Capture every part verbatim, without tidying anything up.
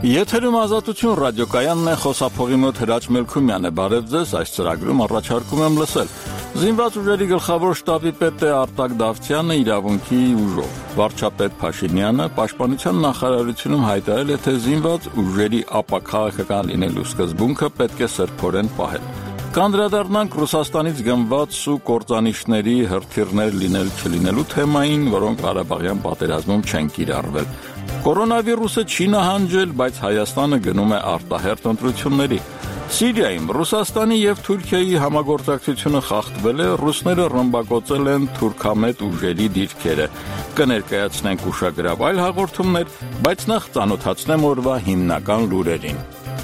Եթերում ազատություն ռադիոկայանն է, խոսափողի մոտ Հրաչ Մելքումյանը, բարև ձեզ, այս ծրագրում առաջարկում եմ լսել։ Զինված ուժերի գլխավոր շտաբի պետ է Արտակ Դավթյանը իրավունքի ուժով։ Վարչապետ Փաշինյանը Պաշտպանության նախարարությունում հայտարարել է, թե զինված ուժերի ապաքաղաքական լինելու սկզբունքը պետք է սրբորեն պահել։ Կանդրադառնանք Ռուսաստանից գնված ու կործանիչների հրթիռներ լինել չլինելու թեմային, որոնք Ղարաբաղյան պատերազմում չեն կիրառվել։ Կորոնավիրուսը չի նահանջել, բայց Հայաստանը գնում է արտահերթ ընտրությունների։ Սիրիայում Ռուսաստանի եւ Թուրքիայի համագործակցությունը խախտվել է, ռուսները ռմբակոծել են թուրքամետ ուժերի դիրքերը։ Կներկայացնենք ուշագրավ այլ հաղորդումներ, բայց նախ ծանոթացնեմ օրվա հիմնական լուրերին։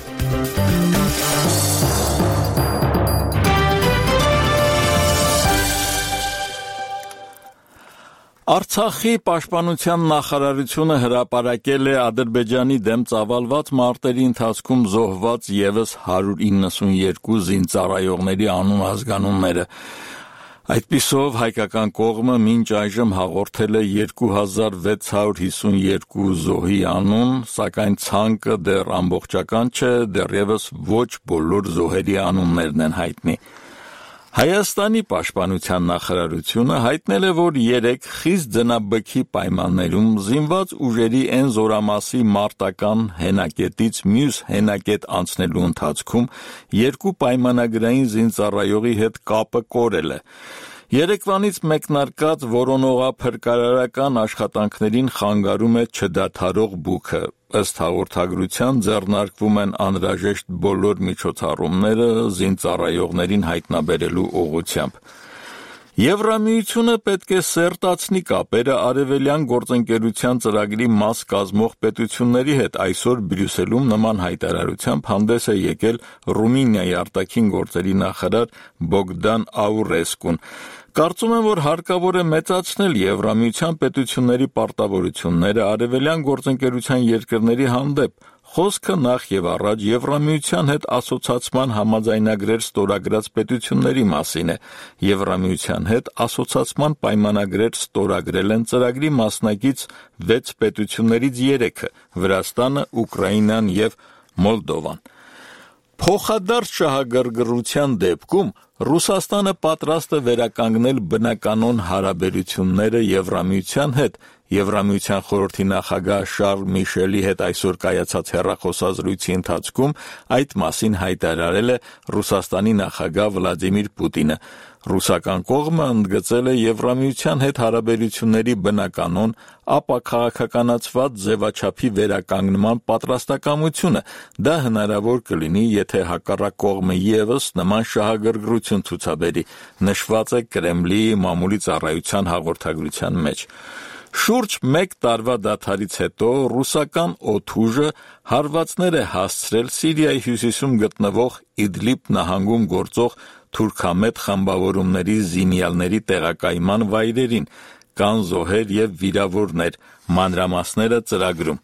Արցախի պաշտպանության նախարարությունը հրապարակել է Ադրբեջանի դեմ ծավալված մարտերի ընթացքում զոհված ևս հարյուր իննսունյոթ զինծառայողների անուն-ազգանունները։ Այդպիսով հայկական կողմը մինչ այժմ հաղորդել է երկու հազար վեց հարյուր հիսունյոթ զոհի անուն, սակայն ցանկը դեռ ամբողջական չէ, դեռևս ոչ բոլոր զոհերի անուններն են հայտնի։ Հայաստանի պաշտպանության նախարարությունը հայտնել է, որ երեք խիստ ձնաբքի պայմաններում զինված ուժերի են զորամասի մարտական հենակետից մյուս հենակետ անցնելու ընթացքում երկու պայմանագրային զինծառայողի հետ կապը կորել է։ Երեկվանից մեկնարկած որոնողափրկարարական աշխատանքներին խանգարում է չդադարող բուքը։ Ըստ հաղորդագրության ձեռնարկվում են անհրաժեշտ բոլոր միջոցառումները զինծառայողներին հայտնաբերելու ուղղությամբ։ Եվրամիությունը պետք է սերտացնի կապերը արևելյան գործընկերության ծրագրի մաս կազմող պետությունների հետ։ Այսօր Բրյուսելում նման հայտարարությամբ հանդես է եկել Ռումինիայի արտաքին գործերի նախարար Բոգդան Աուրեսկուն։ Կարծում եմ, որ հարկավոր է մեծացնել Եվրամիության պետությունների պարտավորությունները արևելյան գործընկերության երկրների հանդեպ։ Խոսքը նախ եւ առաջ Եվրամիության հետ ասոցացման համաձայնագրեր ստորագրած պետությունների մասին է։ Եվրամիության հետ ասոցացման պայմանագրեր ստորագրել են ծրագրի մասնակից վեց պետություններից երեքը՝ Վրաստանը, Ուկրաինան եւ Մոլդովան։ Փոխադարձ շահագրգռության դեպքում Ռուսաստանը պատրաստ է վերականգնել բնականոն հարաբերությունները Եվրամիության հետ։ Եվրամիության խորհրդի նախագահ Շարլ Միշելի հետ այսօր կայացած հեռախոսազրույցի ընթացքում այդ մասին հայտարարել է Ռուսաստանի նախագահ Վլադիմիր Պուտինը։ Ռուսական կողմը ընդգծել է Եվրամիության հետ հարաբերությունների բնականոն, ապաքաղաքականացված ձևաչափի վերականգնման պատրաստակամությունը։ Դա հնարավոր կլինի, եթե հակառակ կողմը ևս նման շահագրգռություն ցուցաբերի, նշված է Կրեմլի մամուլի ծառայության հաղորդագրության մեջ։ Շուրջ մեկ տարվա դադարից հետո ռուսական օդուժը հարվածներ է հասցրել Սիրիայի հյուսիսում գտնվող Իդլիբ նահանգում գործող թուրքամետ խմբավորումների զինյալների տեղակայման վայրերին, կան զոհեր եւ վիրավորներ, մանրամասները ծրագրում։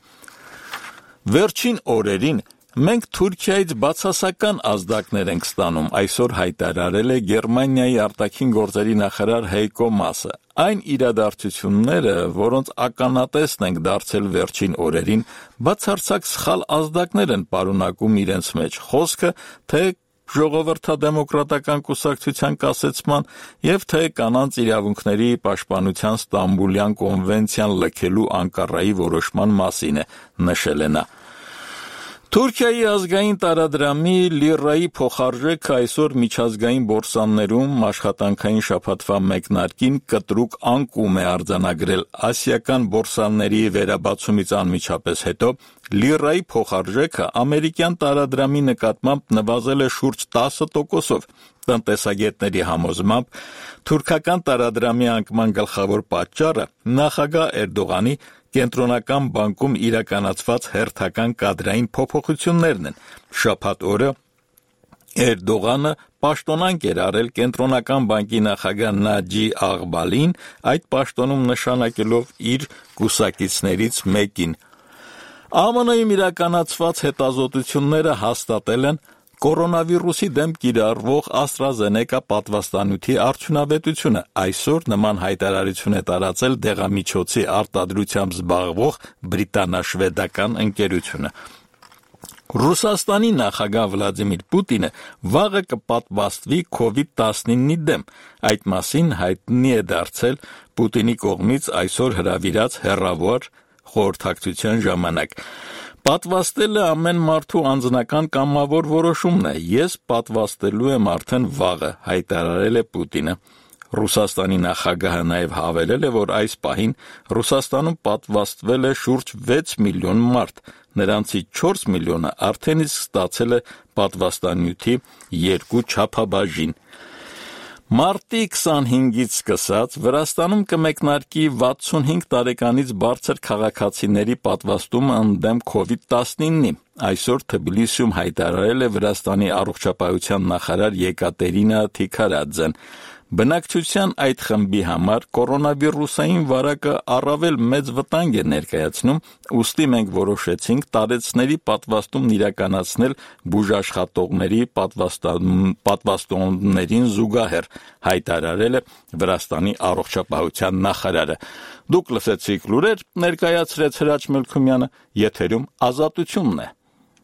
Վերջին օրերին մենք Թուրքիայից բացասական ազդակներ ենք ստանում, այսօր հայտարարել է Գերմանիայի արտաքին գործերի նախարար Հեյկո Մասը։ Այն իրադարձությունները, որոնց ականատեսն ենք դարձել վերջին օրերին, բացարձակ սխալ ազդակներ են պարունակում իրենց մեջ։ Խոսքը թե ժողովրդադեմոկրատական կուսակցության կասեցման եւ թե կանանց իրավունքների պաշտպանության Ստամբուլյան կոնվենցիան լքելու Անկարայի որոշման մասին է, նշել է նա։ Թուրքիայի ազգային տարադրամի լիրայի փոխարժեքը այսօր միջազգային բորսաներում աշխատանքային շաբաթվա մեկնարկին կտրուկ անկում է արձանագրել։ Ասիական բորսաների վերաբացումից անմիջապես հետո լիրայի փոխարժեքը ամերիկյան տարադրամի նկատմամբ նվազել է շուրջ տասը տոկոսով։ Տնտեսագետների համոզմամբ թուրքական տարադրամի անկման գլխավոր պատճառը նախագահ Էրդողանի կենտրոնական բանկում իրականացված հերթական կադրային փոփոխություններն են։ Շաբաթ օրը Էրդողանը պաշտոնանկ էր արել կենտրոնական բանկի նախագահ Նաջի Աղբալին, այդ պաշտոնում նշանակելով իր կուսակիցներից մեկին։ ԱՄՆ-ում իրականացված հետազոտությունները հաստատել են կորոնավիրուսի դեմ կիրառվող AstraZeneca պատվաստանյութի արդյունավետությունը։ Այսօր նման հայտարարություն է տարածել դեղամիջոցի արտադրությամբ զբաղվող բրիտանա-շվեդական ընկերությունը։ Ռուսաստանի նախագահ Վլադիմիր Պուտինը վաղը կպատվաստվի քովիդ տասնինի դեմ։ Այդ մասին հայտնի է դարձել Պուտինի կողմից այսօր հրավիրած հեռավոր խորհրդակցության ժամանակ։ Պատվաստելը ամեն մարդու անձնական կամավոր որոշումն է։ Ես պատվաստելու եմ արդեն վաղը, հայտարարել է Պուտինը։ Ռուսաստանի նախագահը նաև հավելել է, որ այս պահին Ռուսաստանում պատվաստվել է շուրջ վեց միլիոն մարդ, նրանցից չորս միլիոնը արդեն իսկ ստացել է պատվաստանյութի երկու չափաբաժին։ Մարտի քսանհինգից սկսած Վրաստանում կմեկնարկի վաթսունհինգ տարեկանից բարձր քաղաքացիների պատվաստումը ընդդեմ քովիդ տասնինի։ Այսօր Թբիլիսիում հայտարարել է Վրաստանի առողջապահության նախարար Եկատերինա Թիքարաձեն։ Բնակչության այդ խմբի համար կորոնավիրուսային վարակը առավել մեծ վտանգ է ներկայացնում, ուստի մենք որոշեցինք տարեցների պատվաստումն իրականացնել բուժաշխատողների պատվաստումներին զուգահեռ, հայտարարել է Վրաստանի առողջապահության նախարարը։ Դուք լսեցիք լուրեր, ներկայացրեց Հրաչ Մելքումյանը, եթերում Ազատությունն է։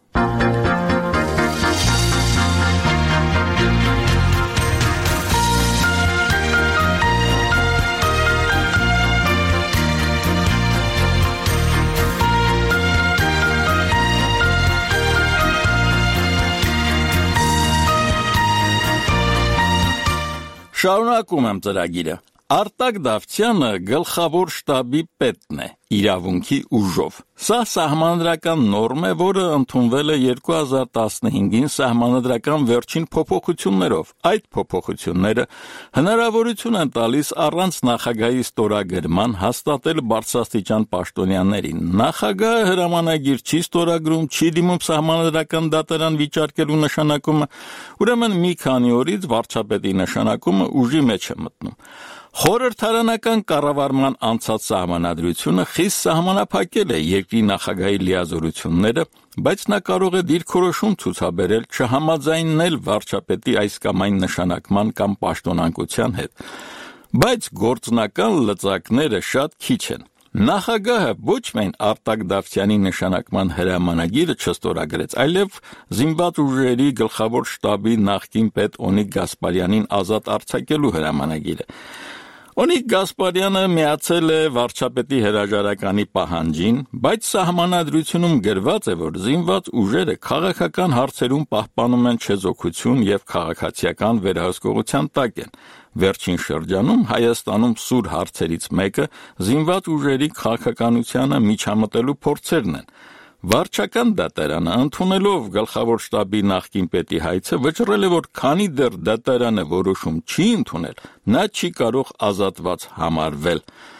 Շարունակում եմ ծրագիրը։ Արտակ Դավթյանը գլխավոր շտաբի պետն է, իրավունքի ուժով։ Սա սահմանադրական նորմ է, որը ընդունվել է երկու հազար տասնհինգին սահմանադրական վերջին փոփոխություններով։ Այդ փոփոխությունները հնարավորություն են տալիս առանց նախագահի ստորագրման հաստատել բարձրաստիճան պաշտոնյաներին։ Նախագահը հրամանագիր չի ստորագրում, չի դիմում սահմանադրական դատարան վիճարկելու նշանակումը, ուրեմն մի քանի օրից վարչապետի նշանակումը ուժի մեջ է մտնում։ Խորհրդարանական կառավարման անցած սահմանադրությունը խիստ սահմանափակել է երկրի նախագահի լիազորությունները, բայց նա կարող է դիրքորոշում ցուցաբերել չհամաձայնել վարչապետի այս կամ այն նշանակման կամ պաշտոնանկության հետ։ Բայց գործնական լծակները շատ քիչ են։ Նախագահը ոչ միայն Արտակ Դավթյանի նշանակման հրամանագիրը չստորագրեց, այլև զինված ուժերի գլխավոր շտաբի նախկին պետ Օնիկ Գասպարյանին ազատ արձակելու հրամանագիրը։ Օնիկ Գասպարյանը միացել է վարչապետի հրաժարականի պահանջին, բայց սահմանադրությունում գրված է, որ զինված ուժերը քաղաքական հարցերում պահպանում են չեզոքություն եւ քաղաքացիական վերահսկողության տակ են։ Վերջին շրջանում Հայաստանում սուր հարցերից մեկը զինված ուժերի քաղաքականությանը միջամտելու փորձերն են։ Վարչական դատարանը ընդունելով գլխավոր շտաբի նախկին պետի հայցը վճռել է, որ քանի դեռ դատարանը որոշում չի ընդունել, նա չի կարող ազատված համարվել։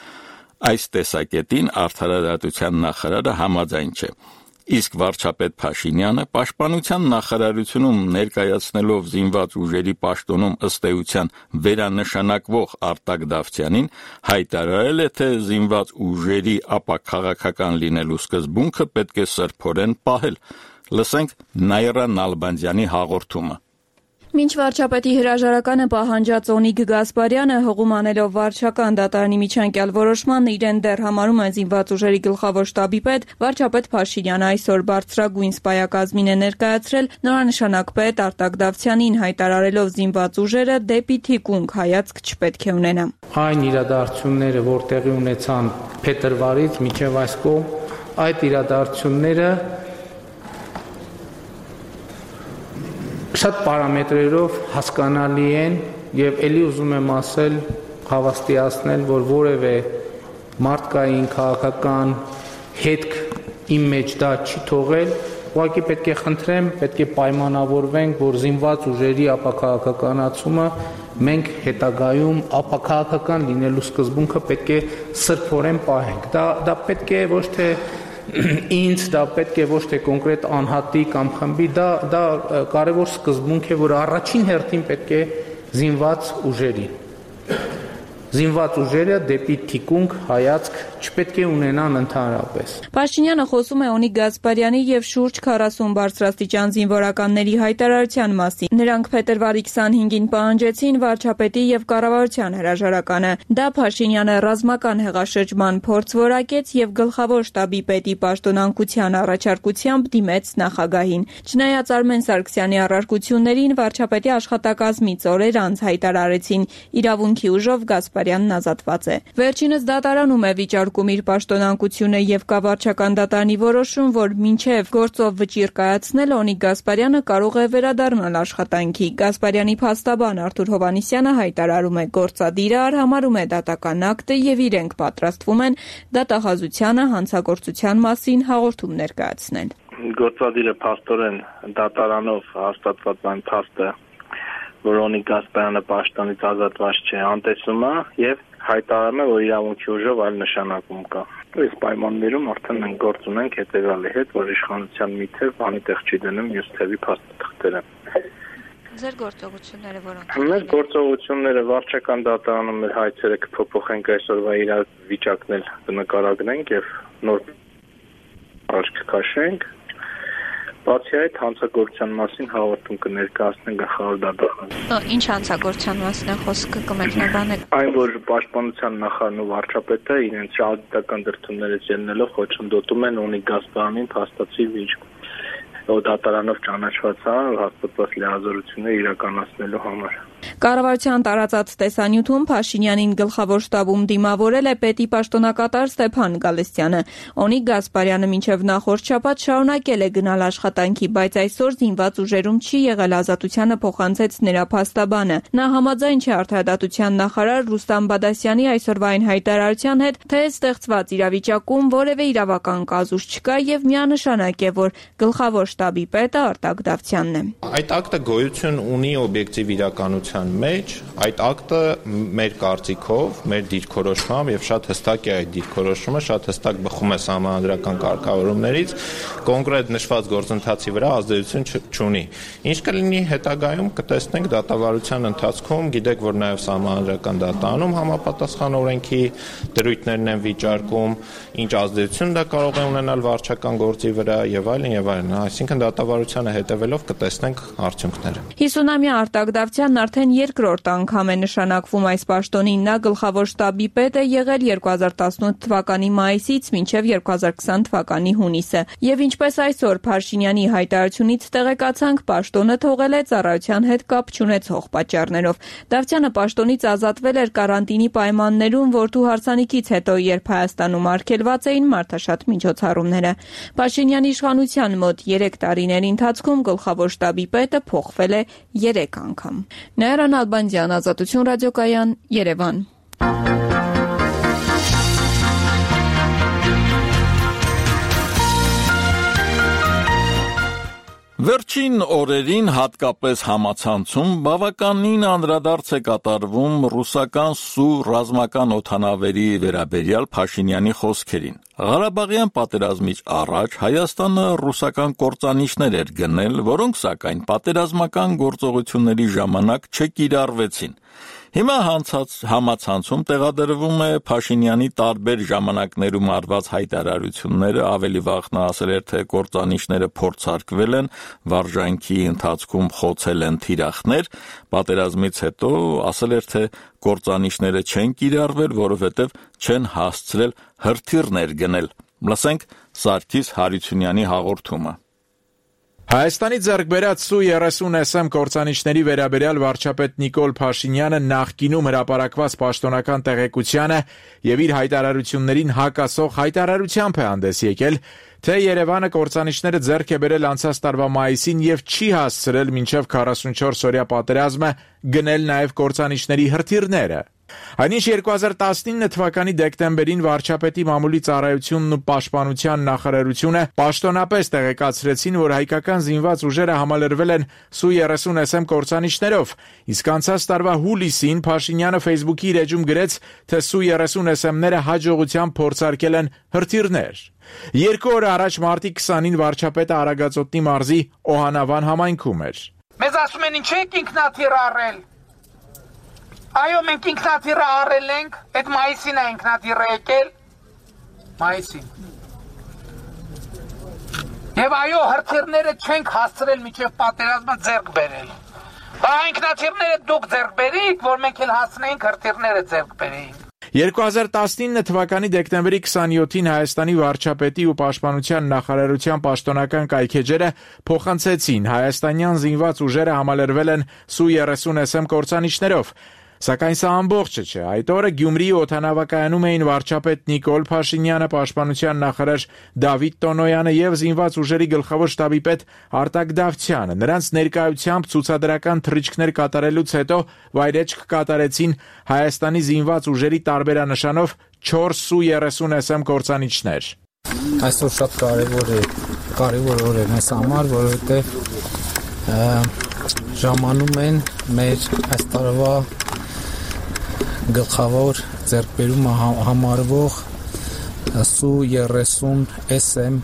Այս տեսակետին Արդարադատության նախարարը համաձայն չէ։ Իսկ վարչապետ Փաշինյանը պաշտպանության նախարարությունում ներկայացնելով զինված ուժերի պաշտոնում ըստ էության վերանշանակվող Արտակ Դավթյանին հայտարարել է, թե զինված ուժերի ապաքաղաքական լինելու սկզբունքը պետք է սրբորեն պահել։ Լսենք Նաիրա Նալբանդյանի հաղորդումը։ Մինչ վարչապետի հրաժարականը պահանջած Օնիկ Գասպարյանը հղում անելով վարչական դատարանի միջանկյալ որոշման իրեն դեռ համարում են զինված ուժերի գլխավոր շտաբի պետ, վարչապետ Փաշինյանը այսօր բարձրագույն սպայակազմին է ներկայացրել նորանշանակ պետ Արտակ Դավթյանին, հայտարարելով զինված ուժերը դեպի թիկունք հայացք չպետք է ունենա։ Այն իրադարձությունները, որ տեղի ունեցան փետրվարից մինչև այս կողմ, այդ իրադարձությունները շատ պարամետրերով հասկանալի են եւ ելի ուզում եմ ասել, հավաստիացնել, որ որևէ մարդկային քաղաքական հետք իմ մեջ դա չի թողել, ուղղակի պետք է խնդրեմ, պետք է պայմանավորվենք, որ զինված ուժերի ապաքաղաքականացումը մենք հետագայում ապաքաղաքական լինելու սկզբունքը պետք է սրբորեն պահենք։ Դա դա պետք է ոչ թե ինձ, դա պետք է ոչ թե կոնկրետ անհատի կամ խմբի, դա դա կարևոր սկզբունք է, որ առաջին հերթին պետք է զինված ուժերին։ զինված ուժերը դեպի թիկունք հայացք չպետք է ունենան ընդհանրապես։ Փաշինյանը խոսում է Օնիկ Գասպարյանի եւ շուրջ քառասուն բարձրաստիճան զինվորականների հայտարարության մասին։ Նրանք փետրվարի քսանհինգին պահանջեցին վարչապետի եւ կառավարության հրաժարականը։ Դա Փաշինյանը ռազմական հեղաշրջման փորձ որակեց եւ գլխավոր շտաբի պետի պաշտոնանկության առաջարկությամբ դիմեց նախագահին։ Չնայած Արմեն Սարգսյանի առարկություններին վարչապետի աշխատակազմից օրեր անց հայտարարեցին իրավունքի ուժով Գասպարյանն ազատված է։ Վերջինս դատարանում է վիճարկում իր պաշտոնանկությունը եւ կա վարչական դատարանի որոշում, որ մինչեւ գործով վճիռ կայացնել Օնիկ Գասպարյանը կարող է վերադառնալ աշխատանքի։ Գասպարյանի փաստաբան Արթուր Հովհաննիսյանը հայտարարում է, գործադիրը արհամարհում է դատական ակտը եւ իրենք պատրաստվում են դատահազությանը հանցագործության մասին հաղորդում ներկայացնել։ Գործադիրը փաստորեն դատարանով հաստատված այն փաստը, որ Օնիկ Գասպարյանը պաշտոնից ազատված չէ, անտեսում է եւ հայտարարում է, որ իրավունքի ուժով այլ նշանակում կա։ Այս պայմաններում արդեն մենք գործ ունենք հետեւյալի հետ, որ իշխանության մի թև բանի տեղ չի դնում մյուս թևի փաստաթղթերը։ Ձեր գործողությունները որոնք։ Մեր գործողությունները վարչական դատարանում մեր հայցերը կփոփոխենք այսօրվա իրավիճակն էլ կնկարագրենք եւ նոր առաջ կքաշենք։ Բացի այդ հանցագործության մասին հաղորդում կներկայացնենք գլխավոր դատախազին։ Ինչ հանցագործության մասին է խոսքը կմեկնաբանեք։ Այն, որ պաշտպանության նախարարն ու վարչապետը իրենց շահադիտական դրդումներից ելնելով խոչընդոտում են Օնիկ Գասպարյանին փաստացի վիճ դատարանով ճանաչված է հաստատված լիազորությունները իրականացնելու համար։ Կառավարության տարածած տեսանյութում Փաշինյանին գլխավոր շտաբում դիմավորել է պետի պաշտոնակատար Ստեփան Գալստյանը։ Օնիկ Գասպարյանը մինչև նախորդ շաբաթ շարունակել է գնալ աշխատանքի, բայց այսօր զինված ուժերում չի եղել, ազատությանը փոխանցեց նրա փաստաբանը։ Նա համաձայն չէ արդարադատության նախարար Ռուստամ Բադասյանի այսօրվա այն հայտարարության հետ, թե ստեղծված իրավիճակում որևէ իրավական կազուս չկա եւ միանշանակ է, որ գլխավոր շտաբի պետը Արտակ Դավթյանն է։ Այդ ակտը գոյություն ունի օբյեկտիվ իրականության մեջ, այդ ակտը մեր կարծիքով, մեր դիրքորոշմամբ եւ շատ հստակ է այդ դիրքորոշումը, շատ հստակ բխում է սահմանադրական կարգավորումներից, կոնկրետ նշված գործընթացի վրա ազդեցություն չունի։ Ինչ կլինի հետագայում կտեսնենք դատավարության ընթացքում, գիտեք, որ նաեւ սահմանադրական դատարանում համապատասխան օրենքի դրույթներն են վիճարկում, ինչ ազդեցություն դա կարող է ունենալ վարչական գործի վրա եւ այլն եւ այլն, այսինքն դատավարությանը հետեւելով կտեսնենք արդյունքները։ հիսունամյա Արտակ Դավթյանն արդեն երկրորդ անգամ է նշանակվում այս պաշտոնին։ Նա գլխավոր շտաբի պետ է եղել երկու հազար տասնութ թվականի մայիսից մինչև երկու հազար քսան թվականի հունիսը։ Եվ ինչպես այսօր Փաշինյանի հայտարարությունից տեղեկացանք, պաշտոնը թողել է ծառայության հետ կապ չունեցող պատճառներով։ Դավթյանը պաշտոնից ազատվել էր կարանտինի պայմաններում, որդու հարսանիքից հետո, երբ Հայաստանում արգելված էին մարդաշատ միջոցառումները։ Փաշինյանի իշխանության մոտ երեք տարիների ընթացքում գլխավոր շտաբի պետը փոխվել է երեք անգամ։ Նաիրա Նալբանդյան, Ազատություն ռադիոկայան, Երևան։ Վերջին օրերին հատկապես համացանցում բավականին անդրադարձ է կատարվում ռուսական Սու ռազմական օդանավերի վերաբերյալ Փաշինյանի խոսքերին։ Ղարաբաղյան պատերազմից առաջ Հայաստանը ռուսական կործանիչներ էր գնել, որոնք սակայն պատերազմական գործողությունների ժամանակ չկիրառվեցին։ Հիմա համացանցում տեղադրվում է Փաշինյանի տարբեր ժամանակներում արված հայտարարությունները, ավելի վաղ նա ասել էր, թե կործանիչները փորձարկվել են, վարժանքի ընթացքում խոցել են թիրախներ, պատերազմից հետո ասել էր, թե կործանիչները չեն կիրառվել, որովհետև չեն հասցրել հրթիռներ գնել։ Լսենք Սարգիս Հարությունյանի հաղորդումը։ Հայաստանի ձեռք բերած Սու երեսուն էս էմ կործանիչների վերաբերյալ վարչապետ Նիկոլ Փաշինյանը նախկինում հրապարակված պաշտոնական տեղեկությանը եւ իր հայտարարություններին հակասող հայտարարությամբ է հանդես եկել, թե Երևանը կործանիչները ձեռք է բերել անցած տարվա մայիսին եւ չի հասցրել մինչեւ քառասունչորս օրյա պատերազմը գնել նաեւ կործանիչների հրթիռները։ Այնինչ երկու հազար տասնինը թվականի դեկտեմբերին վարչապետի մամուլի ծառայությունն ու պաշտպանության նախարարությունը պաշտոնապես տեղեկացրեցին, որ հայկական զինված ուժերը համալրվել են Սու երեսուն էս էմ կործանիչներով, իսկ անցած տարվա հուլիսին Փաշինյանը Facebook-ի իր էջում գրեց, թե Սու երեսուն էս էմ-ները հաջողությամբ փորձարկել են հրթիռներ։ Երկու օր առաջ մարտի քսանին վարչապետը Արագածոտնի մարզի Օհանավան համայնքում էր։ Մեզ ասում են ինչ եք ինքնաթիռ առել։ Այո, մենք ինքնաթիռը առել ենք, այդ մայիսին է ինքնաթիռը եկել, մայիսին։ Եվ այո, հրթիռները չենք հասցրել մինչև պատերազմը ձեռք բերել։ Բա ինքնաթիռները դուք ձեռք բերիք, որ մենք էլ հասցնեինք հրթիռները ձեռք բերեինք։ երկու հազար տասնինը թվականի դեկտեմբերի քսանյոթին Հայաստանի վարչապետի ու պաշտպանության նախարարության պաշտոնական կայքեջերը փոխանցեցին հայաստանյան զինված ուժերը համալրվել են Սու երեսուն Էս Էմ կործանիչներով։ Սակայն սա ամբողջը չէ։ Այդ օրը Գյումրիի օդանավակայանում էին վարչապետ Նիկոլ Փաշինյանը, պաշտպանության նախարար Դավիթ Տոնոյանը եւ զինված ուժերի գլխավոր շտաբի պետ Արտակ Դավթյանը։ Նրանց ներկայությամբ ցուցադրական թռիչքներ կատարելուց հետո վայրեջք կատարեցին Հայաստանի զինված ուժերի տարբերանշանով չորս Սու երեսուն Էս Էմ կործանիչներ։ Այսօր շատ կարևոր է, կարևոր օր է մեզ համար, որովհետեւ ժամանում են մեր այս տարվա գլխավոր ձեռքբերումը համարվող Սու երեսուն Էս Էմ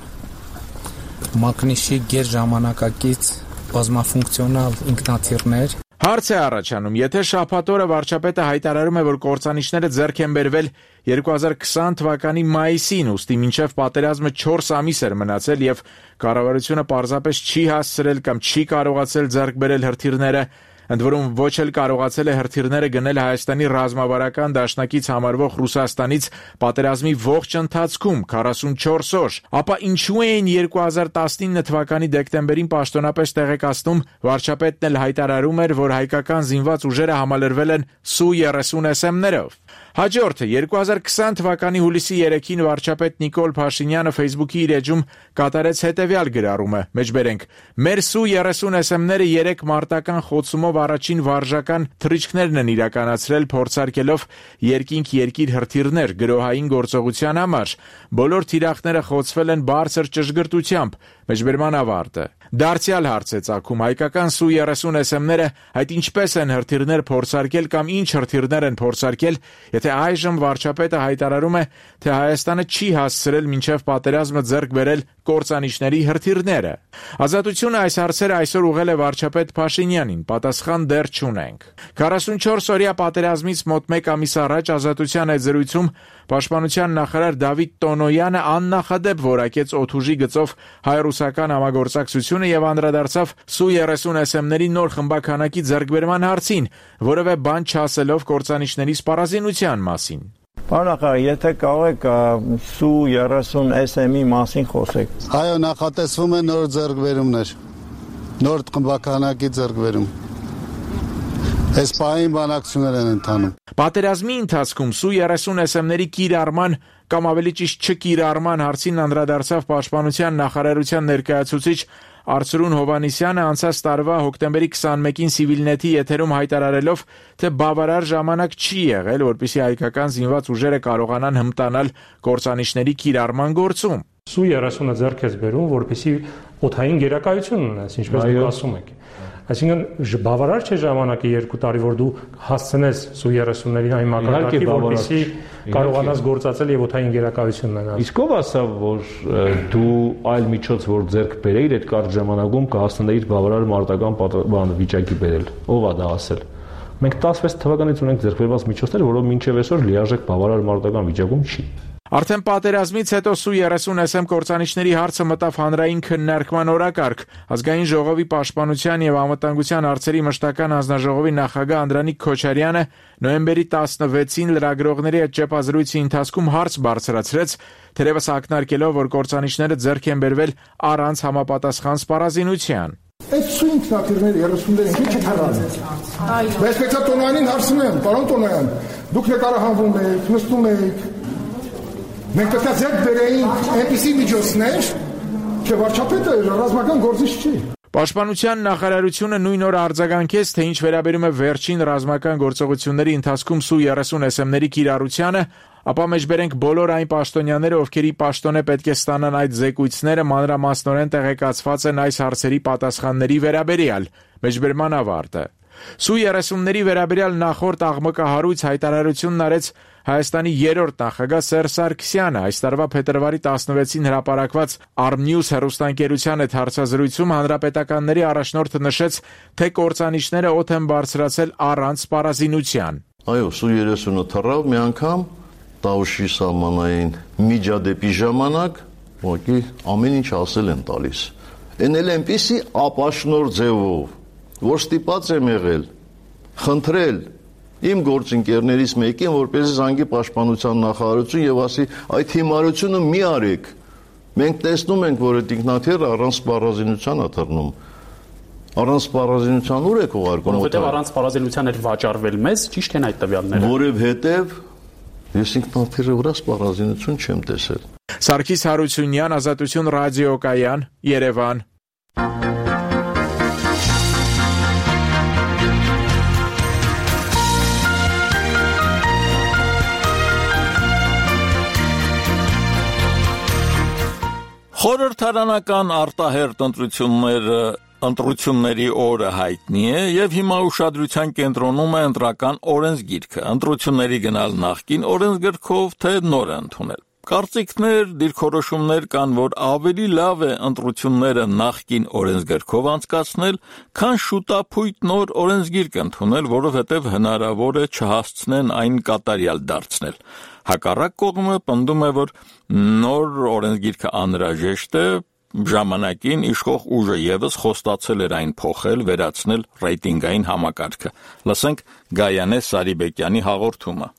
մակնիշի գերժամանակակից բազմաֆունկցիոնալ ինքնաթիռներ։ Հարց է առաջանում, եթե շաբաթ օրը վարչապետը հայտարարում է, որ կործանիչները ձեռք են բերվել երկու հազար քսան թվականի մայիսին, ուստի մինչև պատերազմը չորս ամիս էր մնացել եւ կառավարությունը պարզապես չի հասցրել կամ չի կարողացել ձեռք բերել հրթիռները, ընդ որում ոչ էլ կարողացել է հրթիռները գնել Հայաստանի ռազմավարական դաշնակից համարվող Ռուսաստանից պատերազմի ողջ ընթացքում քառասունչորս օր, ապա ինչու էին երկու հազար տասնինը թվականի դեկտեմբերին պաշտոնապես տեղեկացնում, վարչապետն էլ հայտարարում էր, որ հայկական զինված ուժերը համալրվել են Սու երեսուն Էս Էմներով։ Հաջորդը երկու հազար քսան թվականի հուլիսի երեքին վարչապետ Նիկոլ Փաշինյանը Facebook-ի իր էջում կատարեց հետևյալ գրառումը. մեջբերենք. Մեր Սու երեսուն Էս Էմները երեք մարտական խոցումով առաջին վարժական թռիչքներն են իրականացրել, փորձարկելով երկինք-երկիր հրթիռներ գրոհային գործողության համար։ Բոլոր թիրախները խոցվել են բարձր ճշգրտությամբ։ Մեջբերման ավարտը։ Դարձյալ հարց է ծագում, հայկական Սու երեսուն Էս Էմները այդ ինչպես են հրթիռներ փորձարկել կամ ինչ հրթիռներ են փորձարկել, եթե այժմ վարչապետը հայտարարում է, թե Հայաստանը չի հասցրել մինչև պատերազմը ձեռք բերել կործանիչների հրթիռները։ Ազատությունը այս հարցերը այսօր ուղղել է վարչապետ Փաշինյանին, պատասխան դեռ չունենք։ քառասունչորս օրյա պատերազմից մոտ մեկ ամիս առաջ Ազատության այդ զրույցում պաշտպանության նախարար Դավիթ Տոնոյանը աննախադեպ որակեց օդուժի գծով հայ-ռուսական համագործակցությունը եւ անդրադարձավ Սու երեսուն Էս Էմների նոր խմբականակի ձեռքբերման հարցին, որևէ բան չասելով կործանիչների սպառազինության մասին։ Պարոն նախարար, եթե կարող եք Սու երեսուն Էս Էմի մասին խոսեք։ Այո, նախատեսվում է նոր ձեռքբերումներ, նոր խմբականակի ձեռքբերում։ Այս պահին բանակցություններ են ընթանում։ Պատերազմի ընթացքում Սու երեսուն Էս Էմների կիրառման կամ ավելի ճիշտ չկիրառման հարցին անդրադարձավ պաշտպանության նախարարության ներկայացուցիչ Արծրուն Հովհաննիսյանը անցած տարվա հոկտեմբերի քսանմեկին Civilnet-ի եթերում հայտարարելով, թե բավարար ժամանակ չի եղել, որպեսզի հայկական զինված ուժերը կարողանան հմտանալ կործանիչների կիրառման գործում։ Սու երեսունը ձեռք ես բերում, որպեսզի օդային գերակայություն ունես, ինչպես դուք ասում եք։ Այսինքն բավարար չէ ժամանակը երկու տարի, որ դու հասցնես Սու երեսուններին այն մակարդակի, որպեսզի կարողանաս գործածել եւ օդային գերակայություն ունենալ։ Իսկ ով ասավ, որ դու այլ միջոց որ ձեռք բերեիր, այդ կարճ ժամանակում կհասցնեիր բավարար մարտական բան վիճակի բերել։ Ով է դա ասել։ Մենք տասնվեց թվականից ունենք ձեռք բերված միջոցներ, որով մինչև այսօր լիարժեք բավարար մարտական վիճակում չի։ Արդեն պատերազմից հետո Սու երեսուն Էս Էմ կործանիչների հարցը մտավ հանրային քննարկման օրակարգ։ Ազգային ժողովի պաշտպանության եւ անվտանգության հարցերի մշտական հանձնաժողովի նախագահ Անդրանիկ Քոչարյանը նոյեմբերի տասնվեցին լրագրողների հետ ճեպազրույցի ընթացքում հարց բարձրացրեց, թերևս ակնարկելով, որ կործանիչները ձեռք են բերվել առանց համապատասխան սպառազինության։ Այդ Սու ինքնաթիռները երեսունները ինչ չթարան։ Բայց պետք է Տոնոյանին հարցնեմ, պարոն Տոնոյան, դուք նկարահանվում եք, նստում եք։ Մենք պետք է ձեռք բերեինք այնպիսի միջոցներ, թե վարչապետը ռազմական գործիչ չի։ Պաշտպանության նախարարությունը նույն օր արձագանքեց, թե ինչ վերաբերում է վերջին ռազմական գործողությունների ընթացքում Սու երեսուն Էս Էմների կիրառությանը, ապա մեջբերենք բոլոր այն պաշտոնյաները, ովքերի պաշտոն է պետք է ստանան այդ զեկույցները, մանրամասնորեն տեղեկացված են այս հարցերի պատասխանների վերաբերյալ։ Մեջբերման ավարտը։ Սու երեսունների վերաբերյալ նախորդ աղմկահարույց հայտարարությունն արեց Հայաստանի երրորդ նախագահ Սերժ Սարգսյանը։ Այս տարվա փետրվարի տասնվեցին հրապարակված Armnews հեռուստաընկերության հետ հարցազրույցում հանրապետականների առաջնորդը նշեց, թե կործանիչները օդ են բարձրացել առանց սպառազինության։ այո, սու երեսունը թռավ մի անգամ Տավուշի սահմանային միջադեպի ժամանակ, ուղղակի ամեն ինչ ասել են տալիս։ Են էլ այնպիսի ապաշնոր ձևով, որ ստիպած եմ եղել, խնդրել իմ գործընկերներից մեկին, որպեսզի զանգի պաշտպանության նախարարություն եւ ասի, այդ հիմարությունը մի արեք։ Մենք տեսնում ենք, որ այդ ինքնաթիռը առանց սպառազինության է թռնում։ Առանց սպառազինության ուր եք ուղարկում։ Որովհետեւ առանց սպառազինության էր վաճառվել մեզ, ճիշտ են այդ տվյալները։ Որովհետեւ ես ինքնաթիռի վրա սպառազինություն չեմ տեսել։ Սարգիս Հարությունյան, Ազատություն ռադիոկայան, Երևան։ Խորհրդարանական արտահերթ ընտրությունները ընտրությունների օրը հայտնի է եւ հիմա ուշադրության կենտրոնում է ընտրական օրենսգիրքը։ Ընտրությունների գնալ նախկին օրենսգրքով թե նոր ընդունել։ Կարծիքներ, դիրքորոշումներ կան, որ ավելի լավ է ընտրությունները նախկին օրենսգրքով անցկացնել, քան շուտափույթ նոր օրենսգիրք ընդունել, որովհետև հնարավոր է չհասցնեն այն կատարյալ դարձնել։ Հակառակ կողմը պնդում է, որ նոր օրենսգիրքը անհրաժեշտ է, ժամանակին իշխող ուժը եւս խոստացել էր այն փոխել, վերացնել ռեյտինգային համակարգը։ Լսենք Գայանե Սարիբեկյանի հաղորդումը։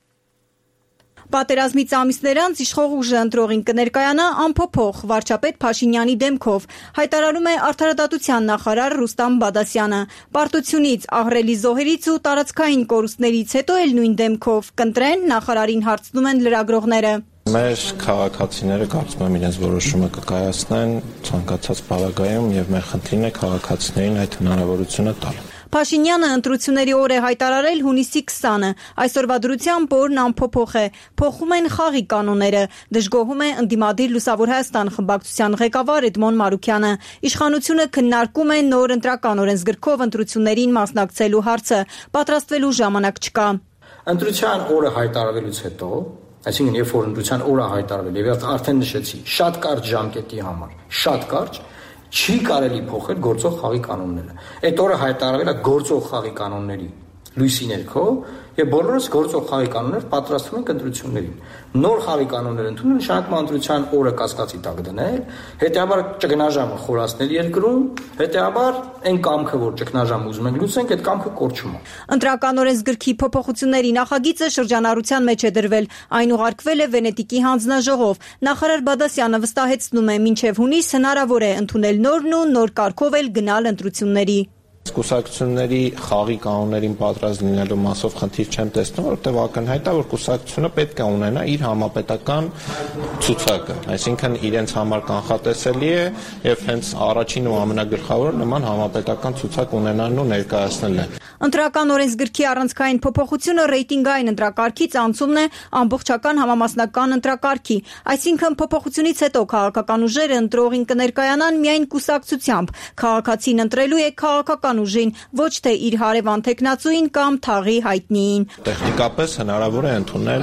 Պատերազմից ամիսներ անց իշխող ուժը ընտրողին կներկայանա անփոփոխ վարչապետ Փաշինյանի դեմքով, հայտարարում է արդարադատության նախարար Ռուստամ Բադասյանը։ Պարտությունից, ահռելի զոհերից ու տարածքային կորուստներից հետո էլ նույն դեմքով կընտրեն, նախարարին հարցնում են լրագրողները։ Մեր քաղաքացիները կարծում եմ իրենց որոշումը կկայացնեն ցանկացած բավարարում եւ մեր խնդիրն է քաղաքացիներին այդ հնարավորությունը տալ։ Փաշինյանը ընտրությունների օր է հայտարարել հունիսի քսանը։ Այսօրվա դրությամբ օրն անփոփոխ է։ Փոխում են խաղի կանոնները, դժգոհում է ընդդիմադիր Լուսավոր Հայաստան խմբակցության ղեկավար Էդմոն Մարուքյանը։ Իշխանությունը քննարկում է նոր ընտրական օրենսգրքով ընտրություններին մասնակցելու հարցը, պատրաստվելու ժամանակ չկա։ Ընտրության օրը հայտարարելուց հետո, այսինքն երբ որ ընտրության օրը հայտարարվել եւ արդեն նշեցի, շատ կարճ ժամկետի համար, շատ կարճ չի կարելի փոխել գործող խաղի կանոնները։ Այդ օրը հայտարարվել է գործող խաղի կանոնների լույսի ներքո եւ բոլորս գործող խաղի կանոններ պատրաստվում ենք ընտրություններին։ Նոր խաղի կանոններ ընդունել նշանակում է ընտրության օրը կասկածի տակ դնել, հետեւաբար ճգնաժամը խորացնել երկրում, հետեւաբար այն կամքը, որ ճգնաժամը ուզում ենք լուծենք, այդ կամքը կորչում է։ Ընտրական օրենսգրքի փոփոխությունների նախագիծը շրջանառության մեջ է դրվել, այն ուղարկվել է Վենետիկի հանձնաժողով։ Նախարար Բադասյանը վստահեցնում է, մինչև հունիս հնարավոր է ընդունել նորն ու նոր կարգով էլ գնալ ընտրությունների։ Կուսակցությունների խաղի կանոններին պատրաստ լինելու մասով խնդիր չեմ տեսնում, որովհետև ակնհայտ է, որ կուսակցությունը պետք է ունենա իր համապետական ցուցակը, այսինքն իրենց համար կանխատեսելի է եւ հենց առաջին ու ամենագլխավորը նման համապետական ցուցակ ունենալն ու ներկայացնելն է։ Ընտրական օրենսգրքի առանցքային փոփոխությունը ռեյտինգային ընտրակարգից անցումն է ամբողջական համամասնական ընտրակարգի, այսինքն փոփոխությունից հետո քաղաքական ուժերը ընտրողին կներկայանան միայն կուսակցությամբ, քաղաքացին ընտրելու է քաղաքական ուժին, ոչ թե իր հարևան թեկնածուին կամ թաղի հայտնիին։ Տեխնիկապես հնարավոր է ընդունել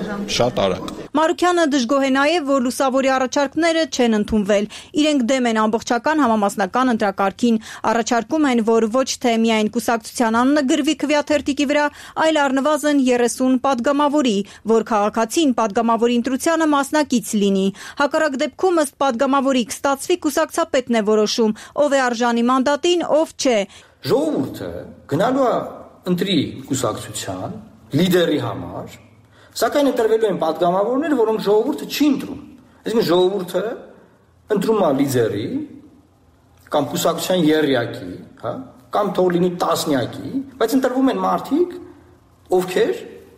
շատ արագ։ Մարուքյանը դժգոհ է նաև, որ Լուսավորի առաջարկները չեն ընդունվել։ Իրենք դեմ են ամբողջական համամասնական ընտրակարգին, առաջարկում են, որ ոչ թե միայն կուսակցության անունը գրվի քվեաթերթիկի վրա, այլ առնվազն երեսուն падգամավորի, որ քաղաքացին падգամավորի ընտրությանը մասնակից լինի։ Հակառակ դեպքում ըստ падգամավորի կստացվի կուսակցապետն է որոշում, ով է արժանի մանդատին, ով չէ։ Ժողովուրդը գնալու է ընտրի կուսակցության լիդերի համար, սակայն ընտրվելու են падգամավորներ, որոնք ժողովուրդը չի ընտրում։ Այսինքն ժողովուրդը ընտրում է լիդերի կամ կուսակցության եռյակի, հա, կամ թող լինի տասնյակի, բայց ընտրվում են մարդիկ, ովքեր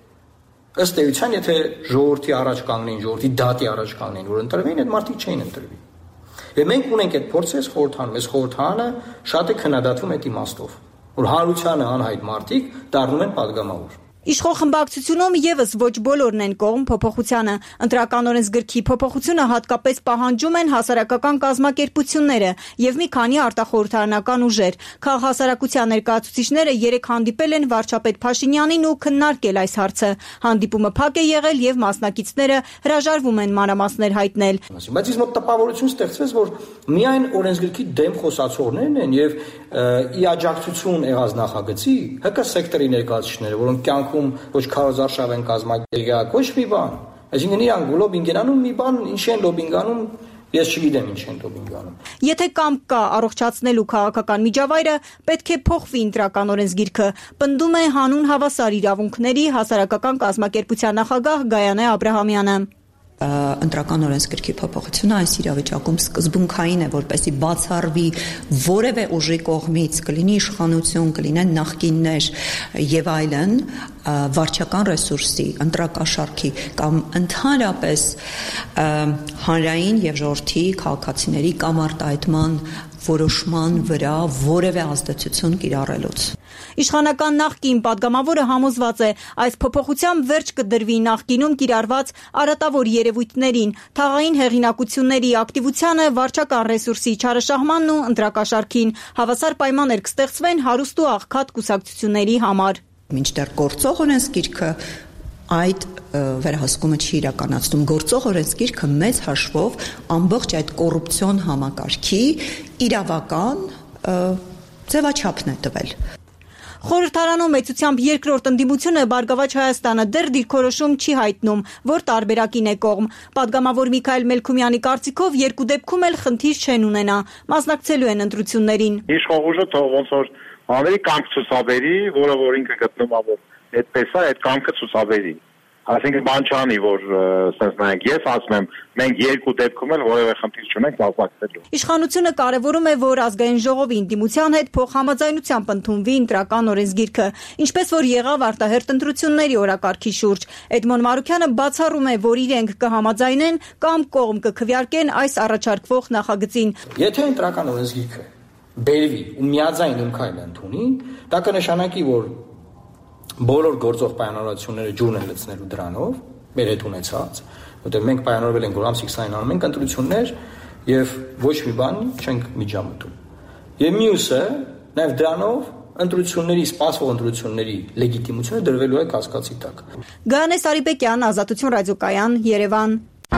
ըստ էության, եթե ժողովրդի առաջ կանգնեն, ժողովրդի դատի առաջ կանգնեն, որ ընտրվեին, այդ մարդիկ չէին ընտրվի։ Եվ մենք ունենք այդ փորձը այս խորհրդանում, այս խորհրդանը շատ է քննադատվում այդ իմաստով, որ հանրությանը անհայտ մարդիկ դառնում են падգամավոր։ Իշխող խմբակցությունում եւս ոչ բոլորն են կողմ փոփոխությանը։ Ընտրական օրենսգրքի փոփոխությունը հատկապես պահանջում են հասարակական կազմակերպությունները եւ մի քանի արտախորհրդարանական ուժեր։ Քաղաքահասարակության ներկայացուցիչները երեք հանդիպել են վարչապետ Փաշինյանին ու քննարկել այս հարցը։ Հանդիպումը փակ է եղել եւ մասնակիցները հրաժարվում են մանրամասներ հայտնել։ Բայց ինձ մոտ տպավորություն ստեղծվեց, որ միայն օրենսգրքի դեմ խոսացողներն են եւ ի աջակցություն եղած նախագծի հակա սեկտորի ներկայացուցիչները, որոնք կյանք քննարկում ոչ քարոզարշավ են կազմակերպել, ոչ մի բան։ Այսինքն իրանք լոբինգ են անում մի բան, ինչ են լոբինգ անում, ես չգիտեմ ինչ են լոբինգ անում։ Եթե կամք կա առողջացնելու քաղաքական միջավայրը, պետք է փոխվի ընտրական օրենսգիրքը, պնդում է հանուն հավասար իրավունքների հասարակական կազմակերպության նախագահ Գայանե Աբրահամյանը։ Ընտրական օրենսգրքի փոփոխությունը այս իրավիճակում սկզբունքային է, որպեսզի բացառվի որևէ ուժի կողմից, կլինի իշխանություն, կլինեն նախկիններ եւ այլն, վարչական ռեսուրսի, ընտրակաշառքի կամ ընդհանրապես հանրային եւ ժողովրդի քաղաքացիների կամ արտահայտման որոշման վրա որևէ ազդեցություն կիրառելուց։ Իշխանական նախկին պատգամավորը համոզված է, այս փոփոխությամբ վերջ կդրվի նախկինում կիրառված արատավոր երևույթներին, թաղային հեղինակությունների ակտիվությանը, վարչական ռեսուրսի չարաշահմանն ու ընտրակաշառքին, հավասար պայմաններ կստեղծվեն հարուստ ու աղքատ կուսակցությունների համար։ Մինչդեռ գործող օրենսգիրքը այդ վերահսկումը չի իրականացնում։ Գործող օրենսգիրքը մեծ հաշվով ամբողջ այդ կոռուպցիոն համակարգի իրավական ձևաչափն է տվել։ Խորհրդարանում մեծությամբ երկրորդ ընդդիմությունը Բարգավաճ Հայաստանը դեռ դիրքորոշում չի հայտնում, որ տարբերակին է կողմ։ Պատգամավոր Միքայել Մելքումյանի կարծիքով երկու դեպքում էլ խնդիր չեն ունենա, մասնակցելու են ընտրություններին։ Իշխող ուժը թող ոնց որ ավելի կամք ցուցաբերի, որը որ ինքը գտնում է, որ այդպես է, այդ կամքը ցուցաբերի։ Այսինքն բան չանի, որ ասես նայեք, ես ասում եմ, մենք երկու դեպքում էլ որևէ խնդիր չունենք մասնակցելու։ Իշխանությունը կարևորում է, որ ազգային ժողովի ընդդիմության հետ փոխհամաձայնությամբ ընդունվի ընտրական օրենսգիրքը, ինչպես որ եղավ արտահերթ ընտրությունների օրակարգի շուրջ։ Էդմոն Մարուքյանը բացառում է, որ իրենք կհամաձայնեն կամ կողմ կքվեարկեն այս առաջարկվող նախագծին։ Եթե ընտրական օրենսգիրքը բերվի ու միաձայն ըմքայլ ընդունի, դա կնշանակի, որ բոլոր գործող պայմանավորվածությունները ջուրն են լցնելու դրանով, մեր հետ ունեցած, որտեղ մենք պայմանավորվել ենք, որ ամսի քսանին անում ենք ընտրություններ եւ ոչ մի բան չենք միջամտում։ Եվ մյուսը, նաեւ դրանով ընտրությունների, սպասվող ընտրությունների լեգիտիմությունը դրվելու է կասկածի տակ։ Գայանե Սարիբեկյան, Ազատություն ռադիոկայան, Երևան։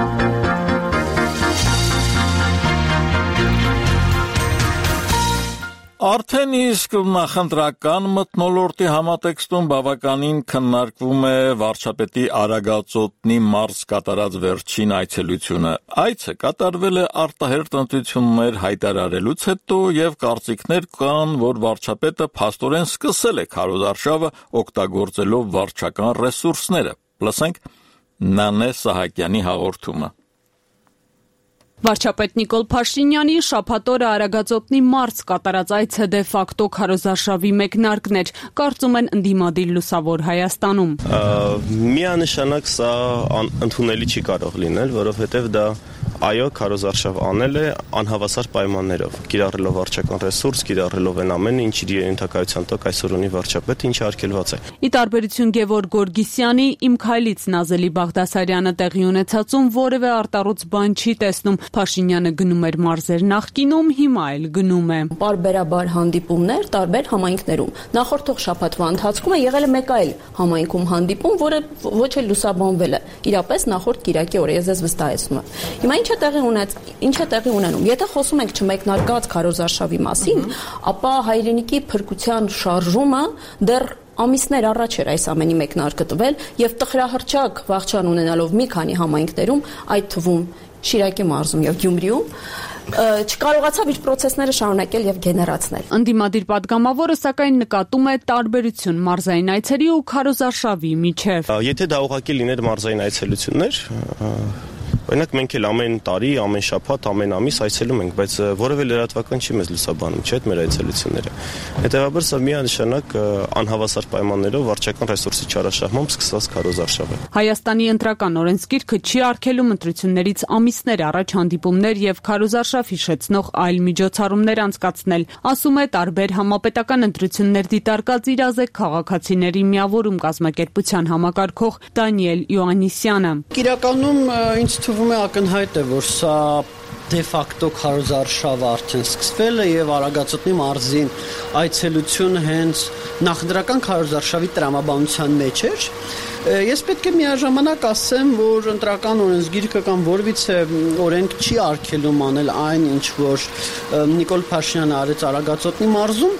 Արդեն իսկ նախընտրական մթնոլորտի համատեքստում բավականին քննարկվում է վարչապետի Արագածոտնի մարզ կատարած վերջին այցելությունը։ Այցը կատարվել է արտահերթ ընտրություններ հայտարարելուց հետո եւ կարծիքներ կան, որ վարչապետը փաստորեն սկսել է քարոզարշավը օգտագործելով վարչական ռեսուրսները։ Լսենք Նանե Սահակյանի հաղորդումը։ Վարչապետ Նիկոլ Փաշինյանի շաբաթ օրը Արագածոտնի մարզ կատարած այցը դե ֆակտո քարոզարշավի մեկնարկն էր, կարծում են ընդդիմադիր Լուսավոր Հայաստանում։ Միանշանակ սա ընդունելի չի կարող լինել, որովհետև դա այո, քարոզարշավ անել է անհավասար պայմաններով, կիրառելով վարչական ռեսուրս, կիրառելով այն ամենը, ինչ իր ենթակայության տակ այսօր ունի վարչապետը, ինչը արգելված է։ Ի տարբերություն Գևորգ Գորգիսյանի, Իմ քայլից Նազելի Բաղդասարյանը տեղի ունեցածում որևէ արտառոց բան չի տեսնում։ Փաշինյանը գնում էր մարզեր նախկինում, հիմա էլ գնում է։ Պարբերաբար հանդիպումներ տարբեր համայնքներում։ Նախորդող շաբաթվա ընթացքում է եղել է մեկ այլ համայնքում հանդիպում, որը ոչ էլ լուսաբանվել է։ Իրապես նախորդ կիրակի օրը ես ձեզ վստահեցնում եմ։ Հիմա ինչ է տեղի ունեց, ինչ է տեղի ունենում։ Եթե խոսում ենք չմեկնարկած քարոզարշավի մասին, ապա հայրենիքի փրկության շարժումը դեռ ամիսներ առաջ էր այս ամենի մեկնարկը տվել եւ տխրահրճակ վախճան ունենալով մի քանի համայնքներում, այդ թվում Շիրակի մարզում եւ Գյումրիում չկարողացավ իր process-ները շարունակել եւ գեներացնել։ Ընդդիմադիր պատգամավորը սակայն նկատում է տարբերություն մարզային այցերի ու քարոզարշավի միջև։ Եթե դա ուղղակի լիներ մարզային այցելություններ, օրինակ մենք էլ ամեն տարի, ամեն շաբաթ, ամեն ամիս այցելում ենք, բայց որևէ լրատվական չի մեզ լուսաբանում, չէ՞ այդ մեր այցելությունները։ Հետևաբար սա միանշանակ անհավասար պայմաններով վարչական ռեսուրսի չարաշահմամբ սկսված քարոզարշավ է։ Հայաստանի ընտրական օրենսգիրքը չի արգելում ընտրություններից ամիսներ առաջ հանդիպումներ եւ քարոզարշավ հիշեցնող այլ միջոցառումներ անցկացնել, ասում է տարբեր համապետական ընտրություններ դիտարկած իրազեկ քաղաքացիների միավորում կազմակերպության համակարգող Դանիել Յոաննիսյանը։ Իրականում ինձ թվում է ակնհայտ է, որ սա դե ֆակտո քարոզարշավը արդեն սկսվել է եւ Արագածոտնի մարզին այցելությունը հենց նախնդրական քարոզարշավի տրամաբանության մեջ էր Ես պետք է միաժամանակ ասեմ, որ ընտրական օրենսգիրքը կամ որևիցե օրենք չի արգելում անել այն, ինչ որ Նիկոլ Փաշինյանը արեց Արագածոտնի մարզում,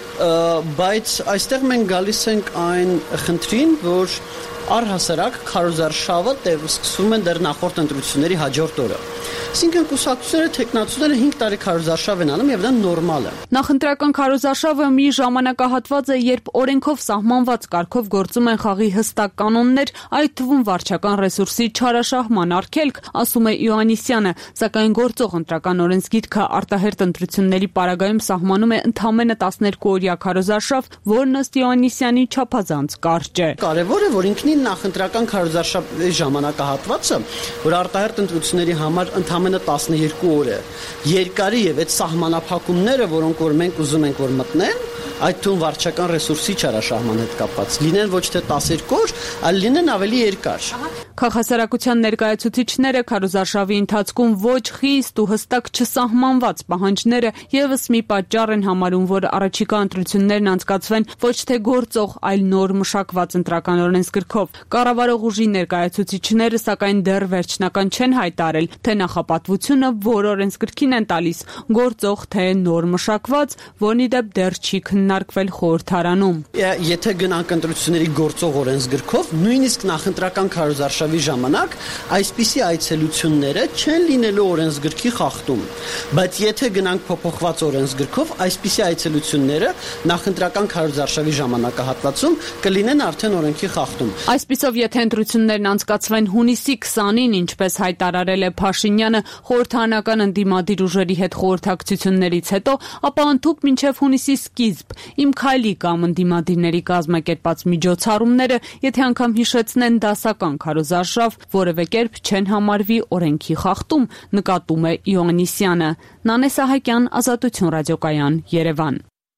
բայց այստեղ մենք գալիս ենք այն խնդրին, որ առհասարակ քարոզարշավը սկսվում են դեռ նախորդ ընտրությունների հաջորդ օրը։ Այսինքն կուսակցությունները, թեկնածուները հինգ տարի քարոզարշավ են անում եւ դա նորմալ է։ Նախընտրական քարոզարշավը մի ժամանակահատված է, երբ օրենքով սահմանված կարգով գործում են խաղի հստակ կանոններ, այդ թվում վարչական ռեսուրսի չարաշահման արգելք, ասում է Իոաննիսյանը, սակայն գործող ընտրական օրենսգիրքը արտահերթ ընտրությունների պարագայում սահմանում է ընդամենը տասներկու օրյա քարոզարշավ, որն ըստ Իոաննիսյանի չափազանց կարճ է։ Կարևոր է, որ ինքնին նախընտրական քարոզարշավի ժամանակահատվածը, որ արտահերթ ընտրությունների համար ընդամենը տասներկու օր է, երկարի եւ այդ սահմանափակումները, որոնք որ մենք ուզում ենք որ մտնեն, այդ թվում վարչական ռեսուրսի չարաշահման հետ կապված, լինեն ոչ թե տասներկու օր, այլ լինեն ավելի երկար։ Քաղաքասարակության ներկայացուցիչները քարոզարշավի ընթացքում ոչ խիստ ու հստակ չսահմանված պահանջները եւս մի պատճառ են համարում, որ առաջիկա ընտրություններն անցկացվեն ոչ թե գործող, այլ նոր մշակված ընտրական օրենսգրքով։ Կառավարող ուժի ներկայացուցիչները սակայն դեռ վերջնական չեն հայտարարել, թե նախապատվությունը որ օրենսգրքին են տալիս, գործող թե նոր մշակված, որն ի դեպ դեռ չի քննարկվել խորհրդարանում։ Եթե գնանք ընտրությունների գործող օրենսգրքով, նույնիսկ նախընտրական քարոզարշավի ժամանակ այսպիսի այցելությունները չեն լինելու օրենսգրքի խախտում, բայց եթե գնանք փոփոխված օրենսգրքով, այսպիսի այցելությունները նախընտրական քարոզարշավի ժամանակահատվածում կլինեն արդեն օրենքի խախտում։ Այսպիսով, եթե ընտրություններն անցկացվեն հունիսի քսանին, ինչպես հայտարարել է Փաշինյանը խորհրդարանական ընդդիմադիր ուժերի հետ խորհրդակցություններից հետո, ապա ընդհուպ մինչև հունիսի սկիզբ Իմ քայլի կամ ընդդիմադիրների կազմակերպած միջոցառումները, եթե անգամ հիշեցնեն դասական քարոզարշավ, որևէ կերպ չեն համարվի օրենքի խախտում, նկատում է Իոաննիսյանը։ Նանե Սահակյան, Ազատություն ռադիոկայան, Երևան։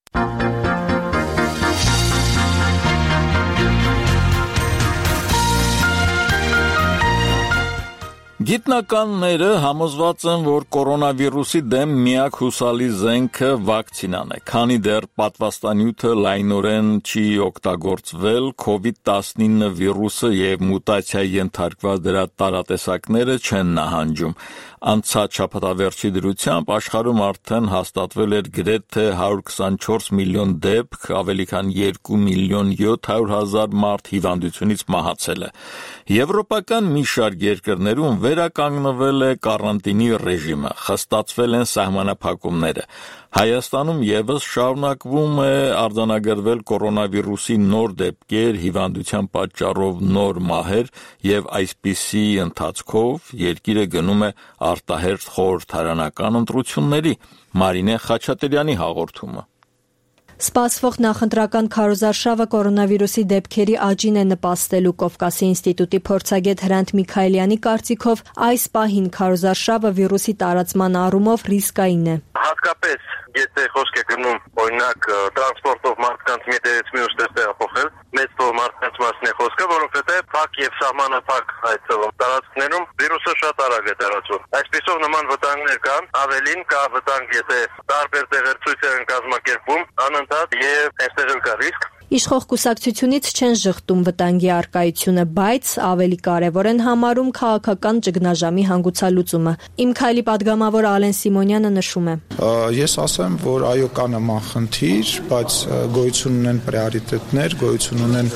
Գիտնականները համոզված են, որ կորոնավիրուսի դեմ միակ հուսալի զենքը վակցինան է, քանի դեռ պատվաստանյութը լայնորեն չի օգտագործվել, քովիդ տասնինը վիրուսը եւ մուտացիայի ենթարկված դրա տարատեսակները չեն նահանջում։ Անցած շաբաթավերջի դրությամբ աշխարհում արդեն հաստատվել էր գրեթե հարյուր քսանչորս միլիոն դեպք, ավելի քան երկու միլիոն յոթ հարյուր հազար մարդ հիվանդությունից մահացել է։ Եվրոպական մի շարք երկրներում վերականգնվել է կարանտինի ռեժիմը, խստացվել են սահմանափակումները։ Հայաստանում եւս շարունակվում է արձանագրվել կորոնավիրուսի նոր դեպքեր, հիվանդության պատճառով նոր մահեր եւ այսպիսի ընթացքով երկիրը գնում է արտահերթ խորհրդարանական ընտրությունների։ Մարինե Խաչատրյանի հաղորդումը։ Սպասվող նախընտրական քարոզարշավը կորոնավիրուսի դեպքերի աճին է նպաստելու Կովկասի ինստիտուտի փորձագետ Հրանտ Միքայելյանի կարծիքով այս պահին քարոզարշավը վիրուսի տարածման առումով ռիսկային է։ Հատկապես եթե խոսք է գնում օրինակ տրանսպորտով մարդկանց մի տեղից մյուս տեղ տեղափոխել, մեծ թվով մարդկանց մասին է խոսքը, որովհետև փակ եւ սահմանափակ այդ տարածքներում վիրուսը շատ արագ է տարածվում։ Այսպիսով նման վտանգներ կան, ավելին կա վտանգ, եթե տարբեր տեղեր ցույցեր են կազմակերպվում անընդհատ եւ այստեղ կա ռիսկ։ Իշխող կուսակցությունից չեն ժխտում վտանգի առկայությունը, բայց ավելի կարևոր են համարում քաղաքական ճգնաժամի հանգուցալուծումը։ Իմ քայլի падգամավոր Ալեն Սիմոնյանը նշում է. Ես ասեմ, որ այո կա նման խնդիր, բայց գոյություն ունեն պրիորիտետներ, գոյություն ունեն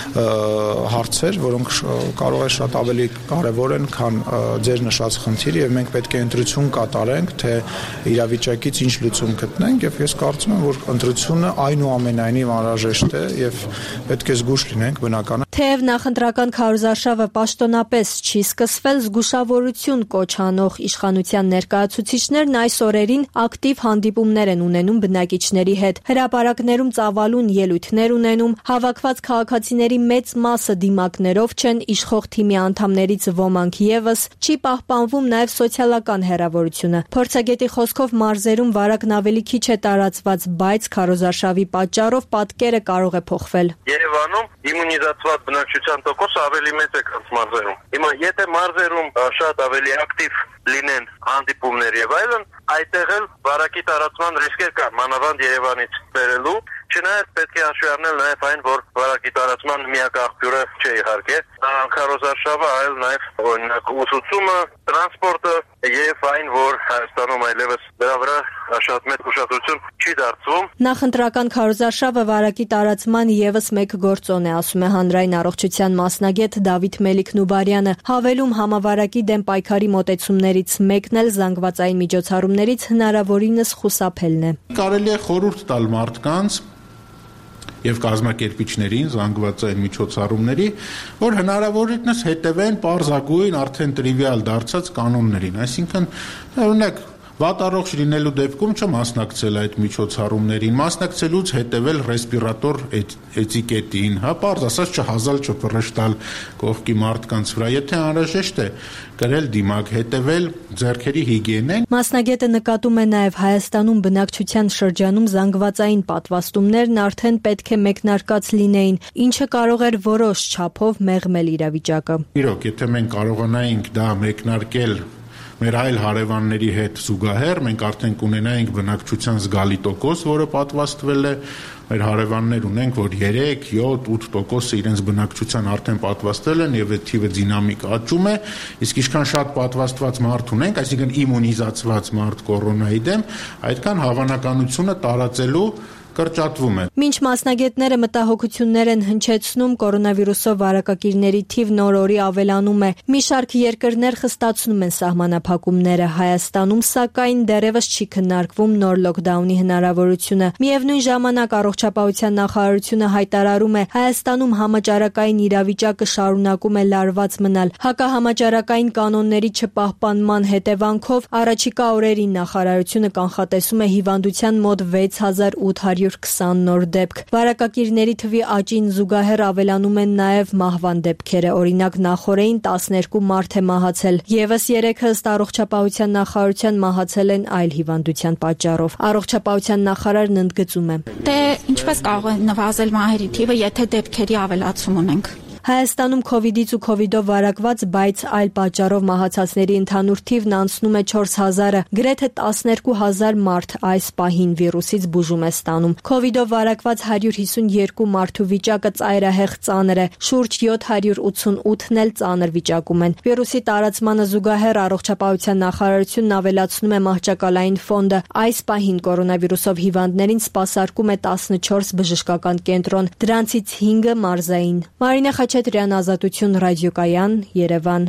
հարցեր, որոնք կարող է շատ ավելի կարևոր են, քան ձեր նշած խնդիրը, եւ մենք պետք է ընտրություն կատարենք, թե իրավիճակից ինչ լուծում գտնենք, եւ ես կարծում եմ, որ ընտրությունը այնուամենայնիվ անհրաժեշտ է եւ պետք է զգուշ լինենք բնականաբար։ Թեև նախընտրական քարոզարշավը պաշտոնապես չի սկսվել, զգուշավորություն կոչ անող իշխանության ներկայացուցիչներն այս օրերին ակտիվ հանդիպումներ են ունենում բնակիչների հետ, հրապարակներում ծավալուն ելույթներ ունենում, հավաքված քաղաքացիների մեծ մասը դիմակներով չեն, իշխող թիմի անդամներից ոմանք եւս, չի պահպանվում նաեւ սոցիալական հեռավորությունը։ Փորձագետի խոսքով մարզերում վարակն ավելի քիչ է տարածված, բայց քարոզարշավի պատճառով պատկերը կարող է փոխվել։ Երևանում իմունիզացված բնակչության տոկոսը ավելի մեծ է, քան մարզերում։ Հիմա եթե մարզերում շատ ավելի ակտիվ լինեն հանդիպումներ եւ այլն, այդտեղ էլ վարակի տարածման ռիսկեր կան, մանավանդ Երևանից բերելու, Չնայած պետք է հաշվի առնել նաև այն, որ վարակի տարածման միակ աղբյուրը չէ իհարկե, քարոզարշավը, այլ նաև օրինակ ուսուցումը, տրանսպորտը եւ այն, որ Հայաստանում այլևս դրա վրա շատ մեծ ուշադրություն չի դարձվում։ Նախընտրական քարոզարշավը վարակի տարածման եւս մեկ գործոն է, ասում է հանրային առողջության մասնագետ Դավիթ Մելիք-Նուբարյանը, հավելում համավարակի դեմ պայքարի մոտեցումներից մեկն էլ զանգվածային միջոցառումներից հնարավորինս խուսափելն է։ Կարելի է խորհուրդ տալ մարդկանց եւ կազմակերպիչներին զանգվածային միջոցառումների, որ հնարավորինս հետևեն պարզագույն արդեն տրիվիալ դարձած կանոններին, այսինքն օրինակ վատառողջ լինելու դեպքում չմասնակցել այդ միջոցառումներին, մասնակցելուց հետևել ռեսպիրատոր էտիկետին, հա, պարզ ասած չհազալ չփռշտալ կողքի մարդկանց վրա, եթե անհրաժեշտ է գրել դիմակ, հետևել ձեռքերի հիգիենային։ Մասնագետը նկատում է նաև Հայաստանում բնակչության շրջանում զանգվածային պատվաստումներն արդեն պետք է մեկնարկած լինեին, ինչը կարող էր որոշ չափով մեղմել իրավիճակը։ Իրոք, եթե մենք կարողանայինք դա մեկնարկել մեր այլ հարևանների հետ զուգահեռ, մենք արդեն կունենայինք բնակչության զգալի տոկոս, որը պատվաստվել է, մեր հարևաններ ունենք, որ երեք, յոթ, ութ տոկոսը իրենց բնակչության արդեն պատվաստել են եւ այդ թիվը դինամիկ աճում է, իսկ ինչքան շատ պատվաստված մարդ ունենք, այսինքն իմունիզացված մարդ կորոնայի դեմ, այդքան հավանականությունը տարածելու կրճատվում է։ Մինչ մասնագետները մտահոգություններ են հնչեցնում, կորոնավիրուսով վարակակիրների թիվն օր-օրի ավելանում է։ Մի շարք երկրներ խստացնում են սահմանափակումները, Հայաստանում սակայն դեռևս չի քննարկվում նոր լոկդաունի հնարավորությունը։ Միևնույն ժամանակ առողջապահության նախարարությունը հայտարարում է, Հայաստանում համաճարակային իրավիճակը շարունակում է լարված մնալ։ Հակահամաճարակային կանոնների չպահպանման հետևանքով առաջիկա օրերին նախարարությունը կանխատեսում է հիվանդության մոտ վեց հազար ութ հարյուր քսան նոր դեպք։ Վարակակիրների թվի աճին զուգահեռ ավելանում են նաև մահվան դեպքերը, օրինակ նախորդին տասներկու մարդ է մահացել, եւս երեքը ըստ առողջապահության նախարարության մահացել են այլ հիվանդության պատճառով։ Առողջապահության նախարարն ընդգծում է. Դե ինչպես կարող է նվազել մահերի թիվը, եթե դեպքերի ավելացում ունենք։ Հայաստանում քովիդից ու քովիդով վարակված, բայց այլ պատճառով մահացածների ընդհանուր թիվն անցնում է չորս հազարը, գրեթե տասներկու հազար մարդ այս պահին վիրուսից բուժում է ստանում։ Քովիդով վարակված հարյուր հիսունյերկու մարդու վիճակը ծայրահեղ ծանր է, շուրջ յոթ հարյուր ութսունութն էլ ծանր վիճակում են։ Վիրուսի տարածմանը զուգահեռ առողջապահության նախարարությունն ավելացնում է մահճակալային ֆոնդը։ Այս պահին կորոնավիրուսով հիվանդներին սպասարկում է տասնչորս բժշկական կենտրոն, դրանցից հինգը մարզային։ Մարինե Խաչատրյան, Ազատություն ռադիոկայան, Երևան։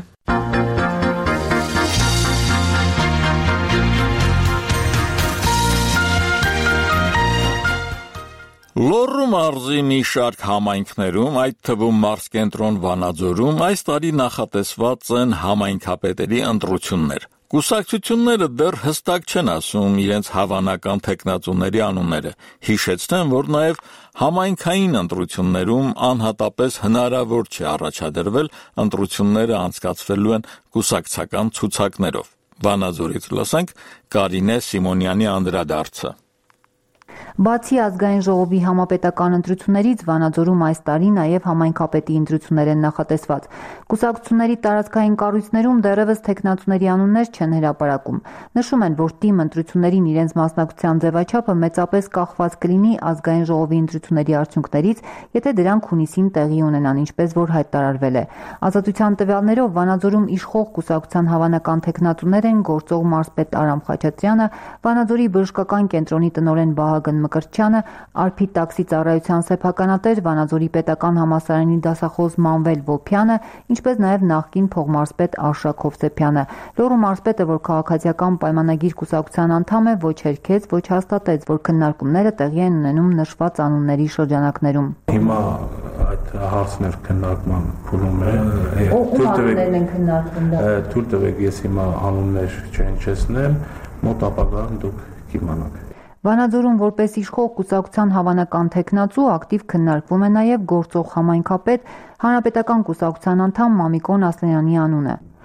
Լոռու մարզի մի շարք համայնքներում, այդ թվում մարզկենտրոն Վանաձորում, այս տարի նախատեսված են համայնքապետերի ընտրություններ։ Կուսակցությունները դեռ հստակ չեն ասում իրենց հավանական թեկնածուների անունները։ Հիշեցնեմ, որ նաև համայնքային ընտրություններում անհատապես հնարավոր չէ առաջադրվել, ընտրությունները անցկացվելու են կուսակցական ցուցակներով։ Վանաձորից լսենք Կարինե Սիմոնյանի անդրադարձը։ Բացի ազգային ժողովի համապետական ընտրություններից Վանաձորում այս տարի նաև համայնքապետի ընտրություններ են նախատեսված։ Կուսակցությունների տարածքային կառույցներում դեռևս թեկնածուների անուններ չեն հրապարակում։ Նշում են, որ թիմ ընտրություններին իրենց մասնակցության ձևաչափը մեծապես կախված կլինի ազգային ժողովի ընտրությունների արդյունքներից, եթե դրանք հունիսին տեղի ունենան, ինչպես որ հայտարարվել է։ Ազատության տվյալներով Վանաձորում իշխող կուսակցության հավանական թեկնածուներ են գործող մարզպետ Արամ Խաչատրյանը, Վանաձորի բժշկական կենտրոնի տնօրեն Վահագն Մկրտչյանը, Արփի տաքսի ծառայության սեփականատեր, Վանաձորի պետական համալսարանի դասախոս Մանվել Ոփյանը, ինչպես նաև նախկին փողմարզպետ Արշակ Հովսեփյանը։ Լոռու մարզպետը, որ քաղաքացիական պայմանագիր կուսակցության անդամ է, ոչ հերքեց, ոչ հաստատեց, որ քննարկումները տեղի են ունենում նշված անունների շրջանակներում։ Հիմա այդ հարցներ քննարկման փուլում է։ Ո՞ում անուններն են քննարկվում դա։ Թույլ տվեք, ես հիմա անուններ չհնչեցնեմ, մոտ ապագայում դուք կիմանաք։ Վանաձորում որպես իշխող կուսակցության հավանական թեկնածու ակտիվ քննարկվում է նաև գործող համայնքապետ, հանրապետական կուսակցության անդամ Մամիկոն Ասլանյանի անունը։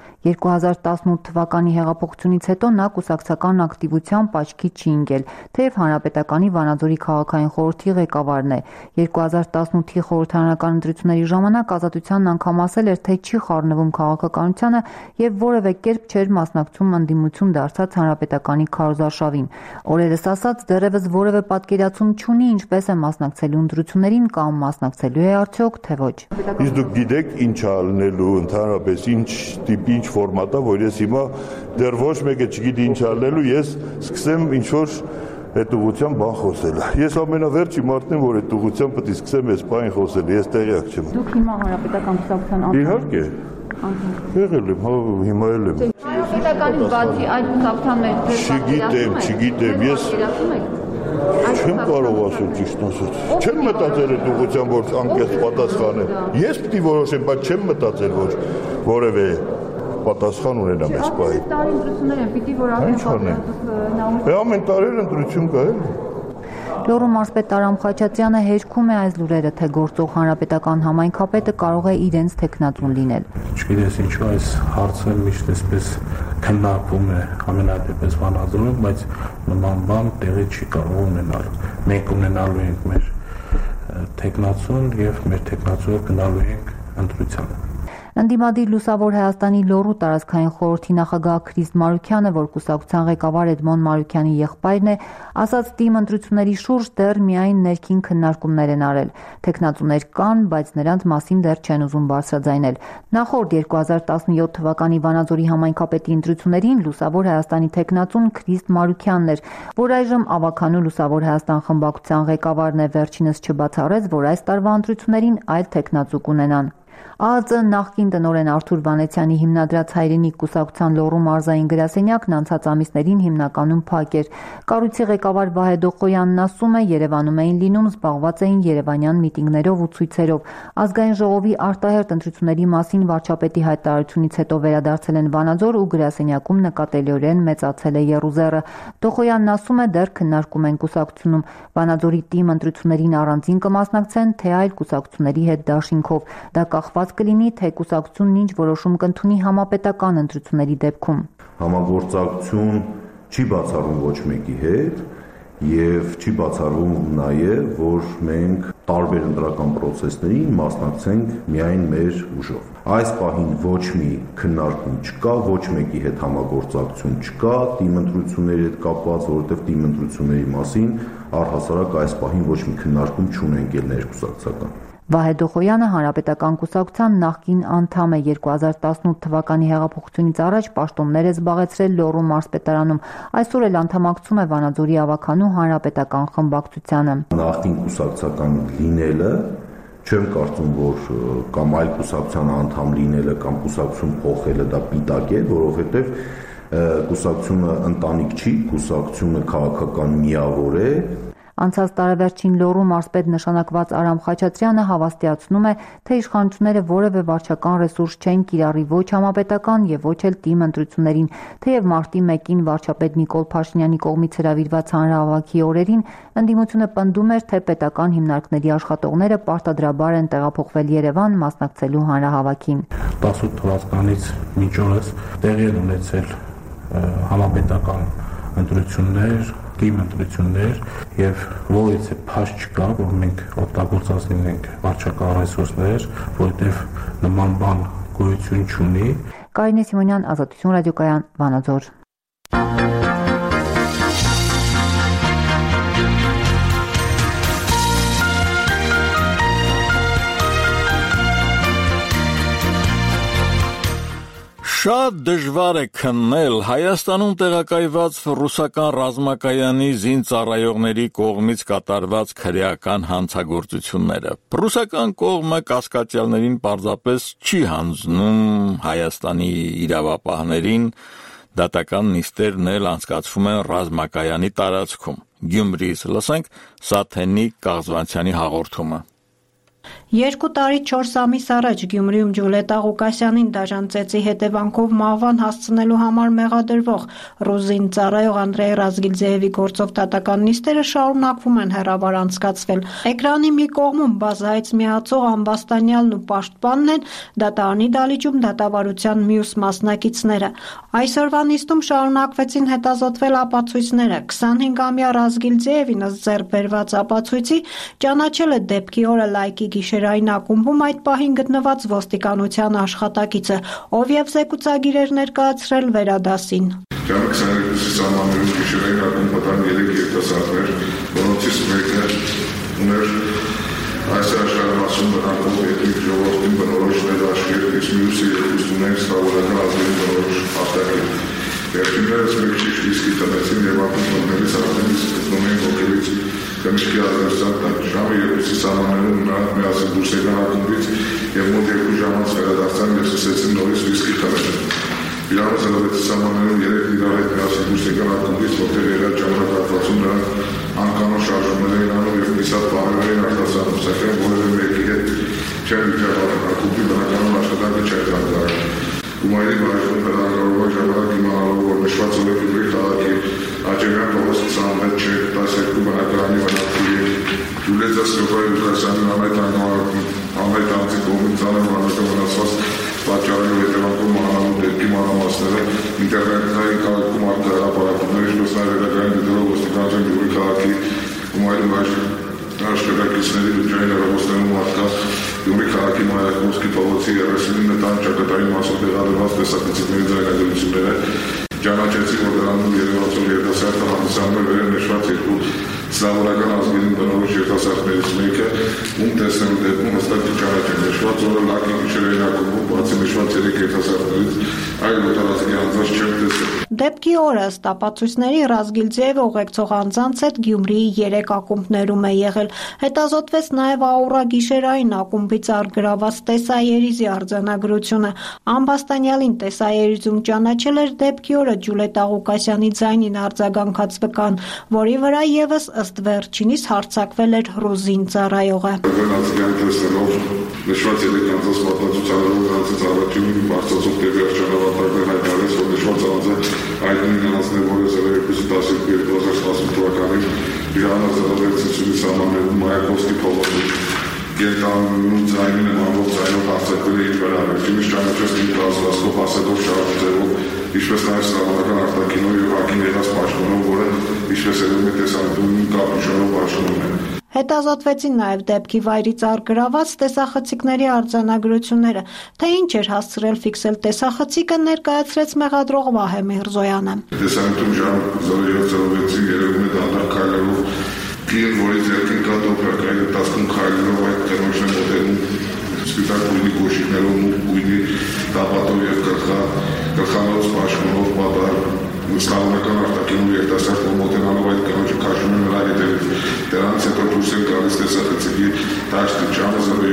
երկու հազար տասնութ թվականի հեղափոխությունից հետո նա կուսակցական ակտիվությամբ աչքի չի ընկել, թեև Հանրապետականի Վանաձորի քաղաքային խորհրդի ղեկավարն է։ երկու հազար տասնութի խորհրդարանական ընտրությունների ժամանակ Ազատությանն անգամ ասել էր, թե չի խառնվում քաղաքականությանը եւ որևէ կերպ չէր մասնակցում ընդդիմություն դարձած Հանրապետականի քարոզարշավին։ Օրերս ասած դեռևս որևէ պատկերացում չունի ինչպես է մասնակցելու ընտրություններին կամ մասնակցելու է արդյոք, թե ոչ։ Իսկ դուք գիտեք ինչ ալնելու, ընդհանրապես ինչ տիպի, ինչ ֆորմատա, որ ես հիմա դեռ ոչ մեկը չգիտի ինչ ալնելու, ես սկսեմ ինչ որ այդ ուղղությամբ բան խոսել։ Ես ամենավերջի մարդն եմ, որ այդ ուղղությամբ պետք է սկսեմ այս բանը խոսել, ես տեղյակ չեմ։ Դուք հիմա Հանրապետական կուսակցության անդամ եք։ Իհարկե։ Եղել եմ, հա, հիմա էլ եմ։ Հանրապետականից բացի այդ կուսակցության մեջ Չգիտեմ, չգիտեմ, ես չեմ կարող ասել ճիշտ ասած։ Չեմ մտածել այդ ուղղությամբ, որ անկեղծ պատասխանեմ։ Ես պետք է որոշեմ, բայց չեմ մտածել, որ որևէ պատասխան ունենամ այս բանի։ Տարի ընտրություններ են, պիտի որ ամեն ամեն տարի ընտրություն կա էլ։ Լոռու մարզպետ Արամ Խաչատրյանը հերքում է այս լուրերը, թե գործող հանրապետական համայնքապետը կարող է իրենց թեկնածուն լինել։ Չգիտես ինչու այս հարցը միշտ այսպես քննարկվում է ամենատեպս Վանաձորում, բայց նման բան տեղի չի կարող ունենալ։ Մենք ունենալու ենք մեր թեկնածուն եւ մեր թեկնածուը գնալու ենք ընտրության։ Ընդդիմադիր Լուսավոր Հայաստանի Լոռու տարածքային խորհրդի նախագահ Քրիստ Մարուքյանը, որ կուսակցության ղեկավար Էդմոն Մարուքյանի եղբայրն է, ասաց թիմ ընտրությունների շուրջ դեռ միայն ներքին քննարկումներ են արել։ Թեկնածուներ կան, բայց նրանց մասին դեռ չեն ուզում բարձրաձայնել։ Նախորդ երկու հազար տասնյոթ թվականի Վանաձորի համայնքապետի ընտրություններին Լուսավոր Հայաստանի թեկնածուն Քրիստ Մարուքյանն էր, որ այժմ Ավականու Լուսավոր Հայաստան խմբակցության ղեկավարն է, վերջինս չբացառեց, որ այս տարվա ընտրություններին այլ թեկնածու կունենան։ ԱԱԾ նախկին տնօրեն Արթուր Վանեցյանի հիմնադրած Հայրենիք կուսակցության Լոռու մարզային գրասենյակն անցած ամիսներին հիմնականում փակ էր։ Կառույցի ղեկավար Վահե Դոխոյանն ասում է, Երևանում էին լինում, զբաղված էին երևանյան միտինգներով ու ցույցերով։ Ազգային ժողովի արտահերթ ընտրությունների մասին վարչապետի հայտարարությունից հետո վերադարձել են Վանաձոր ու գրասենյակում նկատելիորեն մեծացել է եռուզեռը։ Դոխոյանն ասում է, դեռ քննարկում են կուսակցությունում Վանաձորի թիմ ընտրություններին առանձին կմասնակցեն, թե այլ կուսակցությունների հետ դաշինքով։ Դա կախված կլինի, թե կուսակցությունն ինչ որոշում կընդունի համապետական ընտրությունների դեպքում։ Համագործակցություն չի բացառում ոչ մեկի հետ եւ չի բացառվում նաեւ, որ մենք տարբեր ընտրական process-ներին մասնակցենք միայն մեր ուժով։ Այս պահին ոչ մի քննարկում չկա, ոչ մեկի հետ համագործակցություն չկա թիմ ընտրությունների հետ կապված, որովհետեւ թիմ ընտրությունների մասին առհասարակ այս պահին ոչ մի քննարկում չունենք ել ներկուսակցական։ Վահե Դոխոյանը Հանրապետական կուսակցության նախկին անդամ է, երկու հազար տասնութ թվականի հեղափոխությունից առաջ պաշտոններ է զբաղեցրել Լոռու մարզպետարանում, այսօր էլ անդամակցում է Վանաձորի Ավականու Հանրապետական խմբակցությանը։ Նախկին կուսակցական լինելը չեմ կարծում, որ կամ այլ կուսակցության անդամ լինելը կամ կուսակցություն փոխելը դա պիտակ է, որովհետև կուսակցությունը ընտանիք չի, կուսակցությունը քաղաքական միավոր է։ Անցած տարեվերջին Լոռու մարզպետ նշանակված Արամ Խաչատրյանը հավաստիացնում է, թե իշխանությունները որևէ վարչական ռեսուրս չեն կիրառի ոչ համապետական եւ ոչ էլ թիմ ընտրություններին, թեև մարտի մեկին վարչապետ Նիկոլ Փաշինյանի կողմից հրավիրված հանրահավաքի օրերին ընդդիմությունը պնդում էր, թե պետական հիմնարկների աշխատողները պարտադրաբար են տեղափոխվել Երևան մասնակցելու հանրահավաքին։ տասնութ թվականից մինչ օրս տեղի են ունեցել համապետական ընտրություններ, թիմ ընտրություններ եւ որից է փաստ չկա, որ մենք օգտագործած լինենք վարչական ռեսուրսներ, որովհետեւ նման բան գոյություն չունի։ Կարինե Սիմոնյան, Ազատություն ռադիոկայան, Վանաձոր։ Շատ դժվար է քննել Հայաստանում տեղակայված ռուսական ռազմակայանի զինծառայողների կողմից կատարված քրեական հանցագործությունները։ Ռուսական կողմը կասկածյալներին պարզապես չի հանձնում Հայաստանի իրավապահներին, դատական նիստերն էլ անցկացվում են ռազմակայանի տարածքում։ Գյումրիից լսենք Սաթենիկ Կաղզվանցյանի հաղորդումը։ Երկու տարի չորս ամիս առաջ Գյումրիում Ջուլիետտա Ղուկասյանին դաժան ծեծի հետևանքով մահվան հասցնելու համար մեղադրվող ռուզին ծառայող Անդրեյ Ռազգիլձեևի գործով դատական նիստերը շարունակվում են հեռավար անցկացվել։ Էկրանի մի կողմում բազայից միացող ամբաստանյալն ու պաշտպանն են, դատարանի դալիճում դատավարության մյուս մասնակիցները։ Այսօրվա նիստում շարունակվեցին հետազոտվել ապացույցները։ քսանհինգամյա Ռազգիլձեևին ըստ ձեռք բերված ապացույցի ճանաչել է դեպքի օրը լայքի գիշերային ակումբում այդ պահին գտնված ոստիկանության աշխատակիցը, ով եւ զեկուցագիր էր ներկայացրել վերադասին։ Ժամը քսաներկուսի սահմաններում գիշերային ակումբ պատան երեք երիտասարդներ, որոնցից մեկը ուներ այս աշխարհասում բնակվող էթնիկ ժողովրդին բնորոշ ներաշխեր, իսկ մյուսը երկուսն ունեն ստավորական ազգային բնորոշ արտաքին։ Վերջիններս մեկ ճիշտ իսկի տնեցին եւ ակումբներից արդենից գտնում են ոգելից կնշկի ազդեցության ժամը երկուսի սահմաններում նրանք միասին դուրս եկան ակումբից եւ մոտ երկու ժամանց վերադարձան եւ սկսեցին նորից վիսկի խմել։ Իրանը զրովեցի սահմաններում երեք իրար հետ միասին դուրս եկան ակումբից, որտեղ երած ժամանակահատվածում նրանք անկանոն շարժումներ էին անում եւ կիսատ բաներ էին արտասանում, սակայն որևէ մեկի հետ չեն վիճակվել, ակումբի բնականon աշխատանքը չէր կանգնարել։ Գումարի բաժնում հրանգավորման ժամանակ իմանալով, որ նշված օրը Գյումրի քաղաքի Աճեմյան փողոց քսանվեց չորս տասներկու բնակարանի վնասների Ջուլիետտա Ղուկասյանին անհայտ անձի կողմից ծանր վնասը վնասված պատճառելու հետևանքով մահանալու դեպքի մանրամասները ինտերնետային քաղաքում արտահայտություններ, ինչպես նաև վերականգնի դրող ոստիկանության Գյումրի քաղաքի Գումարի բաժնում աշխատակիցների ուժային հեռախոսներում մարդկանց Գյումրի քաղաքի Մայրաքովսկի փողոցի երեսունինը տան ճակատային մասով տեղադրված տեսախցիկների ձայնագրությունները ճանաչեցին, որ դրանում երևացող երիտասարդը հանդիսանում է վերև նշված երկու սլավոնական ազգերին բնորոշ երիտասարդներից մեկը, ում տեսնելու դեպքում հստակ ճանաչեն նշված օրը լաքի գիշերային ակումբում բացի նշված երեք երիտասարդներից այլ օտարազգի անձանց չեն տեսել։ Դեպքի օրը ըստ ապացույցների Ռազգիլձեևը ուղեկցող անձանց հետ Գյումրիի երեք ակումբներում է եղել։ Հետազոտվեց նաև Աուրա գիշերային ակումբից առգրաված տեսաերիզի արձանագրությունը։ Ամբաստանյալին տեսաերիզում ճանաչել էր դեպքի օրը Ջուլիետտա Ղուկասյանի ձայնին արձագանքած վկան, որի վրա եւս ըստ վերջինիս հարձակվել էր ռուզին ծառայողը։ Նշված երեք անձանց մատնացուցանելով նրանցից առաջին բարձրացող տեղի արժանավարտակներ հայտարարեց, որ նշված անձը հայտնի անձն է, որը զրոյի տասներկու երկու հազար տասնութ թվականին Իրանը զրոյեցությունի սահմաններում Մայրաքովսկի փողոցում Գերտանում ձայնին նմանվող ձայնով հարձակվել է իր վրա։ Վերջինս ճանաչեց իր կազմվածքով հասելով շարժուձևով, ինչպես նաև սլավոնական արտաքինով եւ հակին եղած պաշտոնով, որը ինչպես ելում է տեսանյութում կապուշոնով պաշտոնում է։ Հետազոտվեցին նաև դեպքի վայրից առգրաված տեսախցիկների արձանագրությունները, թե ինչ էր հասցրել ֆիքսել տեսախցիկը, ներկայացրեց մեղադրող Վահե Միրզոյանը։ Տեսանյութում ժամ զորոյացրովեցի երևում է դանդաղ քայլերով Կին, որի ձեռքին կա տոպրակային տասկում քայլերով այդ կնոջն է մոտենում սպիտակ գույնի կոշիկներով, մուգ գույնի տապատով և գլխանոց պաշտոնով պատար սլավոնական արտաքինով երիտասարդ, որ մոտենալով այդ կնոջը քաշում է նրա հետևից։ Դրանից հետո դուրս են գալիս տեսախցիկի դաշտի ժամը զրո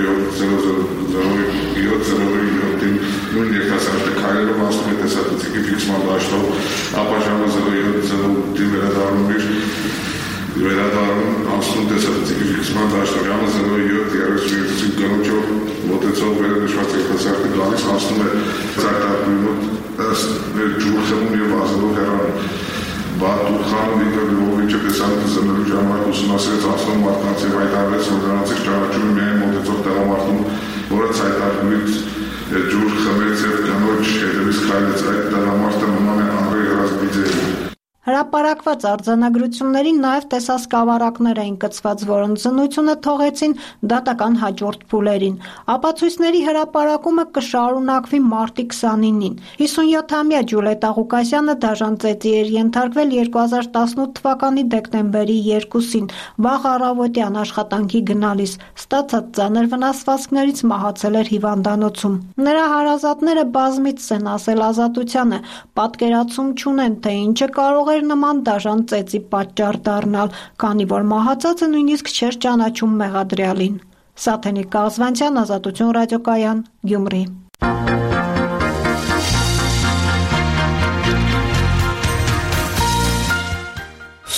յոթ յոթին նույն երիտասարդը քայլերով անցնում է տեսախցիկի ֆիքսման դաշտով, ապա ժամը զրո յոթ յոթին վերադառնում իր վերադառնում անցնում տեսախցիկի ֆիքսման դաշտով, ժամը զրո յոթ երեսունյոթին կնոջով մոտեցող վերը նշված երիտասարդը գալիս անցնում է ծայտարկուի մոտ ըստ ջուր խմում և վազելով հեռանում։ Բաթուխան Վիկտոր Լյովովիչը տեսանյութը զննելու ժամանակ ուսումնասիրեց անցնող մարդկանց և հայտարարեց, որ նրանցից ճանաչում է միայն մոտեցող տեղամարտում, որը ծայտարկուից ջուր խմեց և կնոջ հետևից քայլեց։ Այդ տեղամարտը նման է Անդրեյ Ռազգիլձեևին։ Հրապարակված արձանագրություններին նաև տեսասկավառակներ էին կցված, որոնց զննությունը թողեցին դատական հաջորդ փուլերին։ Ապացույցների հրապարակումը կշարունակվի մարտի քսանինին։ հիսունյոթամյա Ջուլիետտա Ղուկասյանը դաժան ծեծի էր ենթարկվել երկու հազար տասնութ թվականի դեկտեմբերի երկուսին, վաղ առավոտյան աշխատանքի գնալիս, ստացած ծանր վնասվածքներից մահացել էր հիվանդանոցում։ Նրա հարազատները բազմիցս են ասել Ազատությանը, պատկերացում չունեն, թե ինչը կարող է նման դաժան ծեծի պատճառ դառնալ, քանի որ մահացածը նույնիսկ չէր ճանաչում մեղադրյալին։ Սաթենիկ Կաղզվանցյան, Ազատություն ռադիոկայան, Գյումրի։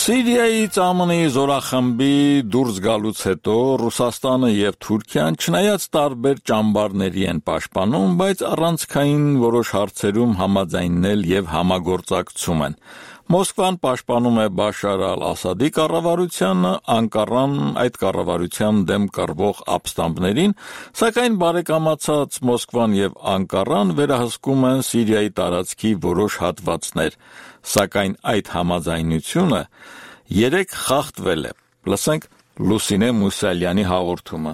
Սիրիայից ԱՄՆ-ի զորախմբի դուրս գալուց հետո Ռուսաստանը եւ Թուրքիան չնայած տարբեր ճամբարների են պաշտպանում, բայց առանցքային որոշ հարցերում համաձայնել եւ համագործակցում են։ Մոսկվան պաշտպանում է Բաշար ալ-Ասադի կառավարությանը, Անկարան այդ կառավարության դեմ կռվող ապստամբներին, սակայն բարեկամացած Մոսկվան եւ Անկարան վերահսկում են Սիրիայի տարածքի որոշ հատվածներ, սակայն այդ համաձայնությունը երեք խախտվել է։ Լսենք Լուսինե Մուսալյանի հաղորդումը։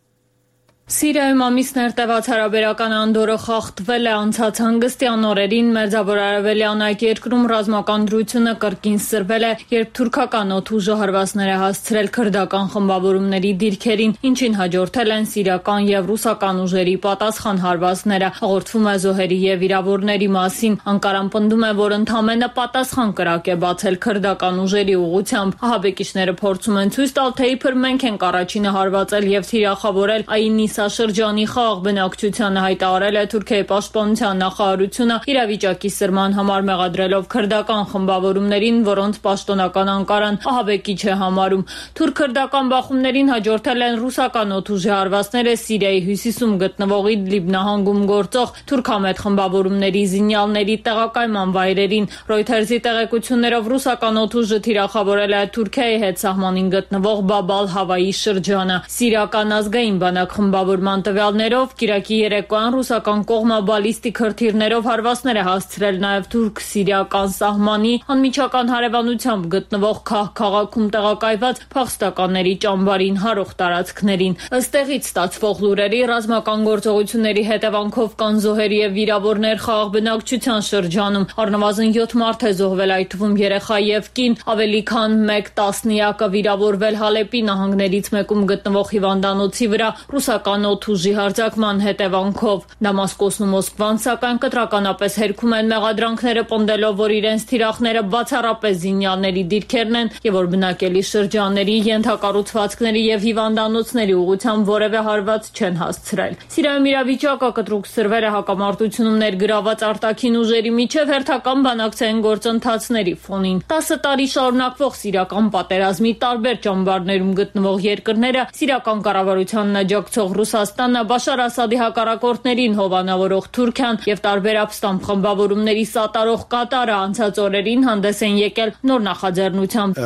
Սիրիայում ամիսներ տևած հարաբերական անդորը խախտվել է անցած հանգստյան օրերին Մերձավոր Արևելյան այդ երկրում ռազմական դրությունը կրկին սրվել է, երբ թուրքական օդուժը հարվածներ է հասցրել քրդական խմբավորումների դիրքերին, ինչին հաջորդել են սիրիական եւ ռուսական ուժերի պատասխան հարվածները։ Հաղորդվում է զոհերի եւ վիրավորների մասին։ Անկարան պնդում է, որ ընդամենը պատասխան կրակ է բացել քրդական ուժերի ուղղությամբ։ Ահաբեկիչները փորձում են ցույց տալ, թե իբր մենք ենք առաջինը հարվածել եւ թիրախավորել այն շրջանի խաղաղ բնակչությանը, հայտարարել է Թուրքիայի պաշտպանության նախարարությունը իրավիճակի սրման համար մեղադրելով քրդական խմբավորումներին, որոնց պաշտոնական Անկարան ահաբեկիչ է համարում։ Թուրք-քրդական բախումներին հաջորդել են ռուսական օդուժի հարվածները Սիրիայի հյուսիսում գտնվող Իդլիբ նահանգում գործող թուրքամետ խմբավորումների զինյալների տեղակայման վայրերին։ Ռոյթերզի տեղեկություններով ռուսական օդուժը թիրախավորել է Թուրքիայի հետ սահմանին գտնվող Բաբ ալ-Հավայի շրջանը։ Սիրիական ազգային բանակ խմբավորման տվյալներով Կիրակի երեկոյան ռուսական կողմը բալիստիկ հրթիռներով հարվածներ է հասցրել նաև թուրք-սիրիական սահմանի անմիջական հարևանությամբ գտնվող Քահ քաղաքում տեղակայված փախստականների ճամբարին հարող տարածքներին։ Ըստ տեղից ստացվող լուրերի ռազմական գործողությունների հետևանքով կան զոհեր եւ վիրավորներ խաղաղ բնակչության շրջանում։ Առնվազն յոթ մարդ է զոհվել, այդ թվում երեխա եւ կին, ավելի քան մեկ տասնյակը վիրավորվել Հալեպի նահանգներից մեկում գտնվող հիվանդանոցի վրա ռուսական օդուժի հարձակման հետևանքով։ Դամասկոսն ու Մոսկվան սակայն կտրականապես հերքում են մեղադրանքները, պնդելով, որ իրենց թիրախները բացառապես զինյալների դիրքերն են եւ որ բնակելի շրջանների, ենթակառուցվածքների եւ հիվանդանոցների ուղղությամբ որևէ հարված չեն հասցրել։ Սիրիայում իրավիճակը կտրուկ սրվել է հակամարտությունում ներգրաված արտաքին ուժերի միջև հերթական բանակցային գործընթացների ֆոնին։ տասը տարի շարունակվող սիրիական պատերազմի տարբեր ճամբարներում գտնվող երկրները սիրիական կառավարությանն աջակցող Ռուսաստանը, Բաշար Ասադի հակառակորդներին հովանավորող Թուրքիան եւ տարբեր ապստամբ խմբավորումների սատարող Կատարը անցած օրերին հանդես են եկել նոր նախաձեռնությամբ։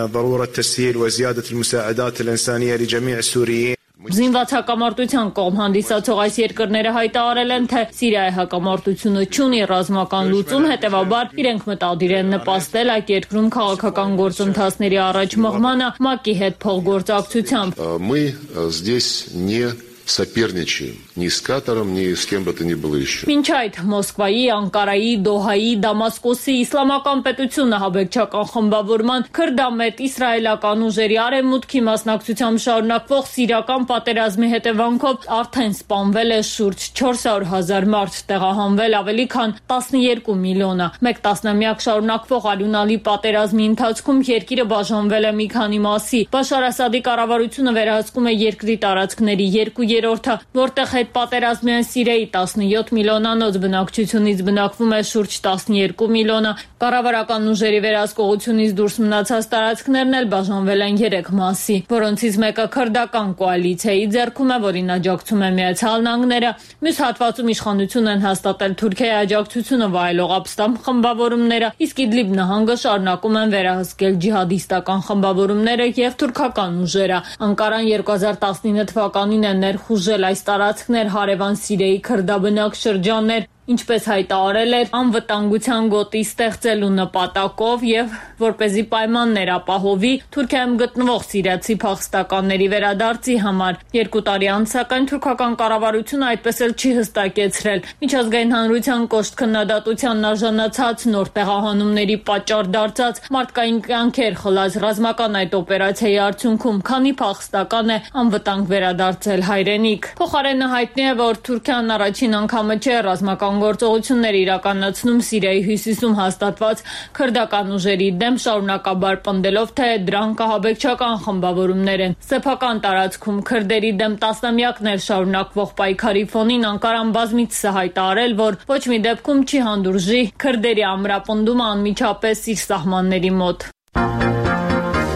Զինված հակամարտության կողմ հանդիսացող այս երկրները հայտարարել են, թե Սիրիայի հակամարտությունը չունի ռազմական լուծում, հետևաբար իրենք մտադիր են նպաստել այդ երկրում քաղաքական գործընթացների առաջ մղմանը ՄԱԿ-ի հետ փոխգործակցությամբ։ Мы здесь не соперничаем ни с Катаром, ни с кем бы то ни было еще. Մինչ այդ Մոսկվայի, Անկարայի, Դոհայի, Դամասկոսի իսլամական պետությունը հաբեկչական խմբավորման քրդամետ իսրայելական ուժերի արևմուտքի մասնակցությամբ շարունակվող սիրիական պատերազմի հետևանքով արդեն սպանվել է շուրջ չորս հարյուր հազար մարդ, տեղահանվել ավելի քան տասնյոթ միլիոնը։ Մեկ տասնամյակ շարունակվող արյունալի պատերազմի ընթացքում երկիրը բաժանվել է մի քանի մասի։ Բաշար Ասադի կառավարությունը վերահսկում է երկրի տարածքների երկու երրորդը, որտեղ հետ պատերազմյան Սիրիայի տասնյոթ միլիոնանոց բնակչությունից բնակվում է շուրջ տասնյոթ միլիոնը։ Կառավարական ուժերի վերահսկողությունից դուրս մնացած տարածքներն էլ բաժանվել են երեք մասի, որոնցից մեկը քրդական կոալիցիայի ձեռքում է, որին աջակցում է Միացյալ Նահանգները, մյուս հատվածում իշխանություն են հաստատել Թուրքիայի աջակցությունը վայելող ապստամբ խմբավորումները, իսկ Իդլիբ նահանգը շարունակում են վերահսկել ջիհադիստական խմբավորումները եւ թուրքական ուժերը։ Անկարան երկու հազար տասնինը թվականին է ներխուժել այս տարածքներ հարևան Սիրիայի քրդաբնակ շրջաններ, ինչպես հայտարարել էր անվտանգության գոտի ստեղծելու նպատակով եւ որպեսզի պայմաններ ապահովի Թուրքիայում գտնվող սիրիացի փախստականների վերադարձի համար։ Երկու տարի անց սակայն թուրքական կառավարությունը այդպես էլ չի հստակեցրել միջազգային հանրության կոշտ քննադատությանն արժանացած նոր տեղահանումների պատճառ դարձած մարդկային կյանքեր խլած ռազմական այդ օպերացիայի արդյունքում քանի փախստական է անվտանգ վերադարձել հայրենիք։ Փոխարենը հայտնի է, որ Թուրքիան առաջին անգամը չէ ռազմական գործողություններ իրականացնում Սիրիայի հյուսիսում հաստատված քրդական ուժերի դեմ, շարունակաբար պնդելով, թե դրանք ահաբեկչական խմբավորումներ են։ Սեփական տարածքում քրդերի դեմ տասնամյակներ շարունակվող պայքարի ֆոնին Անկարան բազմիցս է հայտարարել, որ ոչ մի դեպքում չի հանդուրժի քրդերի ամրապնդումը անմիջապես իր սահմանների մոտ։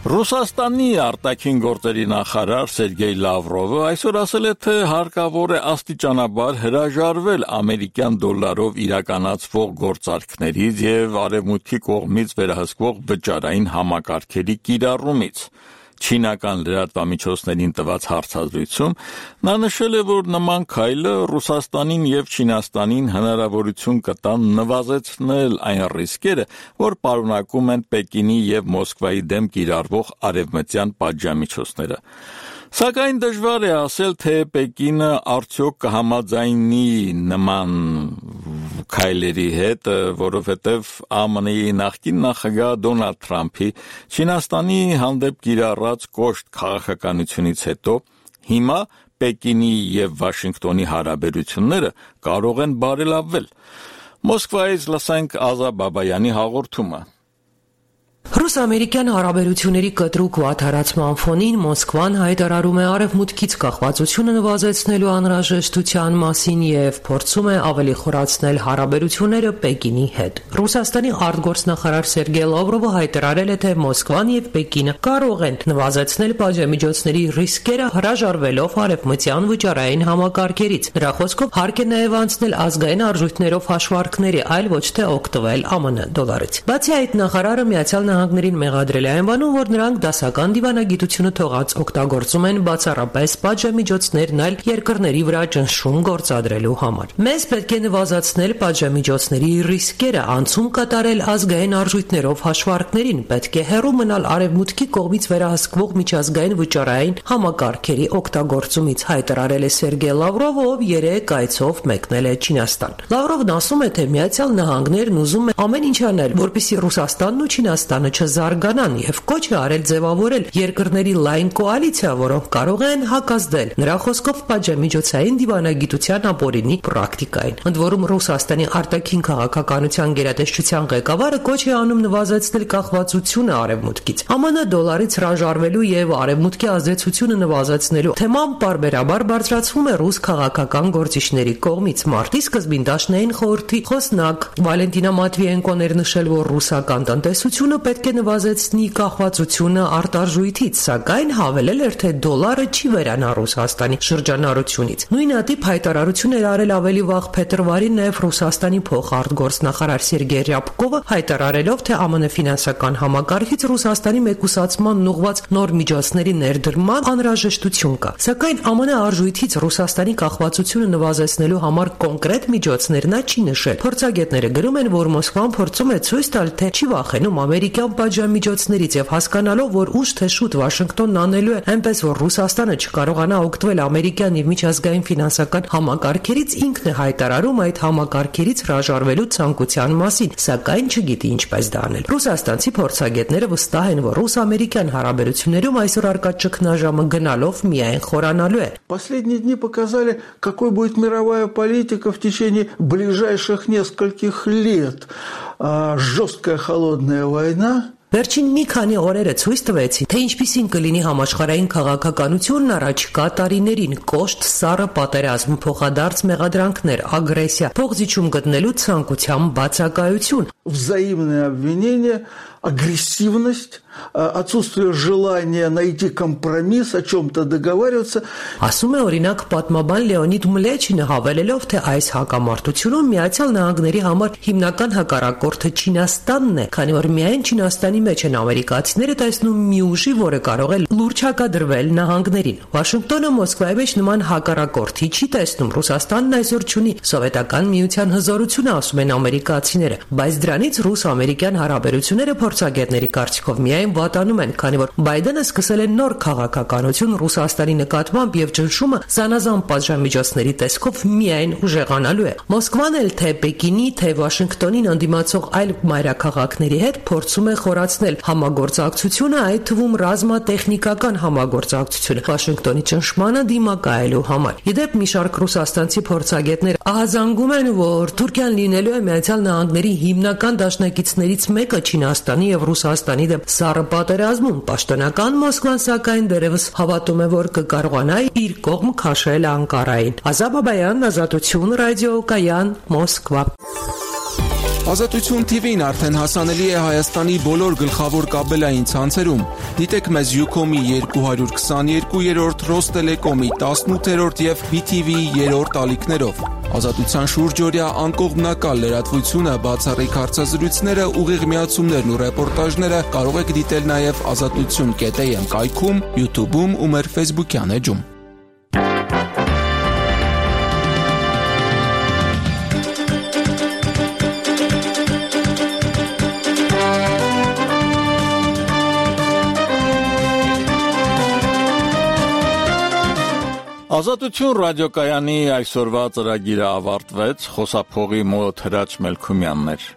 Ռուսաստանի արտաքին գործերի նախարար Սերգեյ Լավրովը այսօր ասել է, թե հարկավոր է աստիճանաբար հրաժարվել ամերիկյան դոլարով իրականացվող գործարքներից եւ արևմուտքի կողմից վերահսկվող վճարային համակարգերի կիրառումից։ Չինական լրատվամիջոցներին տված հարցազրույցում նա նշել է, որ նման քայլը Ռուսաստանին եւ Չինաստանին հնարավորություն կտան նվազեցնել այն ռիսկերը, որ պարունակում են Պեկինի եւ Մոսկվայի դեմ կիրառվող արևմտյան պատժամիջոցները։ Սակայն դժվար է ասել, թե Պեկինը արդյոք կհամաձայնի նման քայլերի հետ, որովհետև ԱՄՆ-ի նախկին նախագահ Դոնալդ Թրամփի Չինաստանի հանդեպ կիրառած կոշտ քաղաքականությունից հետո հիմա Պեկինի եւ Վաշինգտոնի հարաբերությունները կարող են բարելավվել։ Մոսկվայից լսենք Ազա Բաբայանի հաղորդումը։ Ռուս-ամերիկյան հարաբերությունների կտրուկ վատթարացման ֆոնին Մոսկվան հայտարարում է արևմուտքից կախվածությունը նվազեցնելու անհրաժեշտության մասին եւ փորձում է ավելի խորացնել հարաբերությունները Պեկինի հետ։ Ռուսաստանի արտգործնախարար Սերգեյ Լավրովը հայտարարել է, թե Մոսկվան եւ Պեկինը կարող են նվազեցնել պատժամիջոցների ռիսկերը հրաժարվելով արևմտյան վճարային համակարգերից։ Նրա խոսքով հարկ է նաեւ անցնել ազգային արժույթներով հաշվարկների, այլ ոչ թե օգտվել ԱՄՆ դոլարից։ Բացի այդ, նախարարը Միացյալ Նահանգներին մեղադրել է անվանում, որ նրանք դասական դիվանագիտությունը թողած օգտագործում են բացառապես պատժամիջոցներն այլ երկրների վրա ճնշում գործադրելու համար։ Մեզ պետք է նվազեցնել պատժամիջոցների ռիսկերը, անցում կատարել ազգային արժույթներով հաշվարկներին, պետք է հեռու մնալ արևմուտքի կողմից վերահսկվող միջազգային վճարային համակարգերի օգտագործումից, հայտարարել է Սերգեյ Լավրովը, ով երեք այցով մեկնել է Չինաստան։ Լավրովն ասում է, թե Միացյալ Նահանգներն ուզում է ամեն ինչ անել, որպեսզի Ռուսաստանն ու Չինաստանը չզարգանան եւ կոչ է արել ձևավորել երկրների լայն կոալիցիա, որոնք կարող են հակազդել նրա խոսքով պատժամիջոցային դիվանագիտության ապօրինի պրակտիկային։ Ընդ որում Ռուսաստանի արտաքին քաղաքականության գերատեսչության ղեկավարը կոչ է անում նվազեցնել կախվածությունը արևմուտքից։ ԱՄՆ դոլարից հրաժարվելու եւ արևմուտքի ազդեցությունը նվազեցնելու թեման պարբերաբար բարձրացվում է ռուս քաղաքական գործիչների կողմից։ Մարտի սկզբին Դաշնային խորհրդի խոսնակ Վալենտինա Մատվիենկոն էր նշել, որ ռուսական տնտեսությունը պետք է նվազեցնի կախվածությունը արտարժույթից, սակայն հավելել էր, թե դոլարը չի վերանա Ռուսաստանի շրջանառությունից։ Նույն ատիպ հայտարարություն էր արել ավելի վաղ փետրվարին նաև Ռուսաստանի փոխարտգործնախարար Սերգեյ Ռյաբկովը, հայտարարելով, թե ԱՄՆ ֆինանսական համակարգից Ռուսաստանի մեկուսացման ուղղված նոր միջոցների ներդրման անհրաժեշտություն կա։ Սակայն ԱՄՆ արժույթից Ռուսաստանի կախվածությունը նվազեցնելու համար կոնկրետ միջոցներ նա չի նշել։ Փորձագետները գրում են, որ Մոսկվան փորձում է ցույց տալ, թե չի վախենում ամերիկյան պատժամիջոցներից եւ հասկանալով, որ ուշ թե շուտ Վաշինգտոնն անելու է այնպես, որ Ռուսաստանը չկարողանա օգտվել ամերիկյան եւ միջազգային ֆինանսական համակարգերից, ինքն է հայտարարում այդ համակարգերից հրաժարվելու ցանկության մասին, սակայն չգիտի ինչպես դա անել։ Ռուսաստանցի փորձագետները վստահ են, որ ռուս-ամերիկյան հարաբերություններում այսօր արկա ճգնաժամը գնալով միայն խորանալու է։ Последние дни показали, какой будет мировая политика в течение ближайших нескольких лет. Жесткая холодная война. Վերջին մի քանի օրերը ցույց տվեցին, թե ինչպիսին կլինի համաշխարհային քաղաքականությունն առաջիկա տարիներին՝ կոշտ, սառը պատերազմ, փոխադարձ մեղադրանքներ, ագրեսիա, փոխզիջում գտնելու ցանկության բացակայություն, взаимные обвинения, агрессивность, отсутствие желания найти компромисс, о чем-то договариваться. Ասում է օրինակ պատմաբան Լեոնիդ Մլեչինը, հավելելով, թե այս հակամարտությունում Միացյալ Նահանգների համար հիմնական հակառակորդը Չինաստանն է, քանի որ միայն Չինաստանի մեջ են ամերիկացիները տեսնում մի ուժի, որը կարող է լուրջ հակադրվել նահանգներին։ Վաշինգտոնը Մոսկվայի մեջ նման հակառակորդի չի տեսնում։ Ռուսաստանն այսօր չունի սովետական միության հզորությունը, ասում են ամերիկացիները, բայց դրանից ռուս-ամերիկյան հարաբերությունները փորձագետների կարծիքով միայն վատանում են, քանի որ Բայդենը սկսել է նոր քաղաքականություն Ռուսաստանի նկատմամբ եւ ճնշումը զանազան պատժամիջոցների տեսքով միայն ուժեղանալու է։ Մոսկվան էլ թե Պեկինի, թե Վաշինգտոնին ընդդիմացող այլ մայրաքաղաքների հետ փորձում է խորացնել համագործակցությունը, այդ թվում ռազմատեխնիկական համագործակցությունը Վաշինգտոնի ճնշմանը դիմակայելու համար։ Իդեպ մի շարք ռուսաստանցի փորձագետներ ահազանգում են, որ Թուրքիան լինելու է Միացյալ Նահանգների հիմնական դաշնակիցներից մեկը Չինաստանի եւ Ռուսաստանի դեմ սառը պատերազմում։ Պաշտոնական Մոսկվան սակայն դեռևս հավատում է, որ կկարողանա իր կողմ քաշել Անկարային։ Ազա Բաբայան, Ազատություն, ռադիո Կայան, Մոսկվա։ Ազատություն թի վին արդեն հասանելի է Հայաստանի բոլոր գլխավոր կաբելային ցանցերում։ Դիտեք մեզ Ucom-ի երկու հարյուր քսաներկուերորդ, Ռոստելեկոմի տասնութերորդ եւ բի թի վի-ի երրորդ ալիքներով։ Ազատության շուրջօրյա անկողմնակալ լրատվությունը, բացառիկ հարցազրույցները, ուղիղ միացումներն ու ռեպորտաժները կարող եք դիտել նաեւ ազատություն կետ էյ էմ կայքում, YouTube-ում ու մեր Facebook-յան էջում։ Ազատություն ռադիոկայանի այսօրվա ծրագիրը ավարտվեց, խոսափողի մոտ Հրաչ Մելքումյանն էր։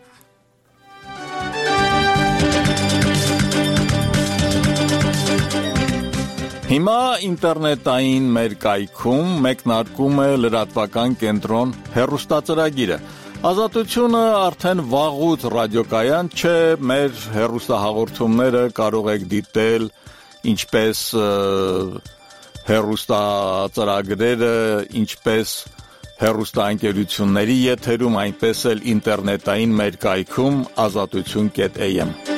Հիմա ինտերնետային մեր կայքում մեկնարկում է լրատվական կենտրոն հեռուստածրագիրը։ Ազատությունը արդեն վաղուց ռադիոկայան չէ, մեր հեռուստահաղորդումները կարող եք դիտել ինչպես հեռուստածրագրերը, ինչպես հեռուստաընկերությունների եթերում, այնպես էլ ինտերնետային մեր կայքում ազատություն կետ էյ էմ։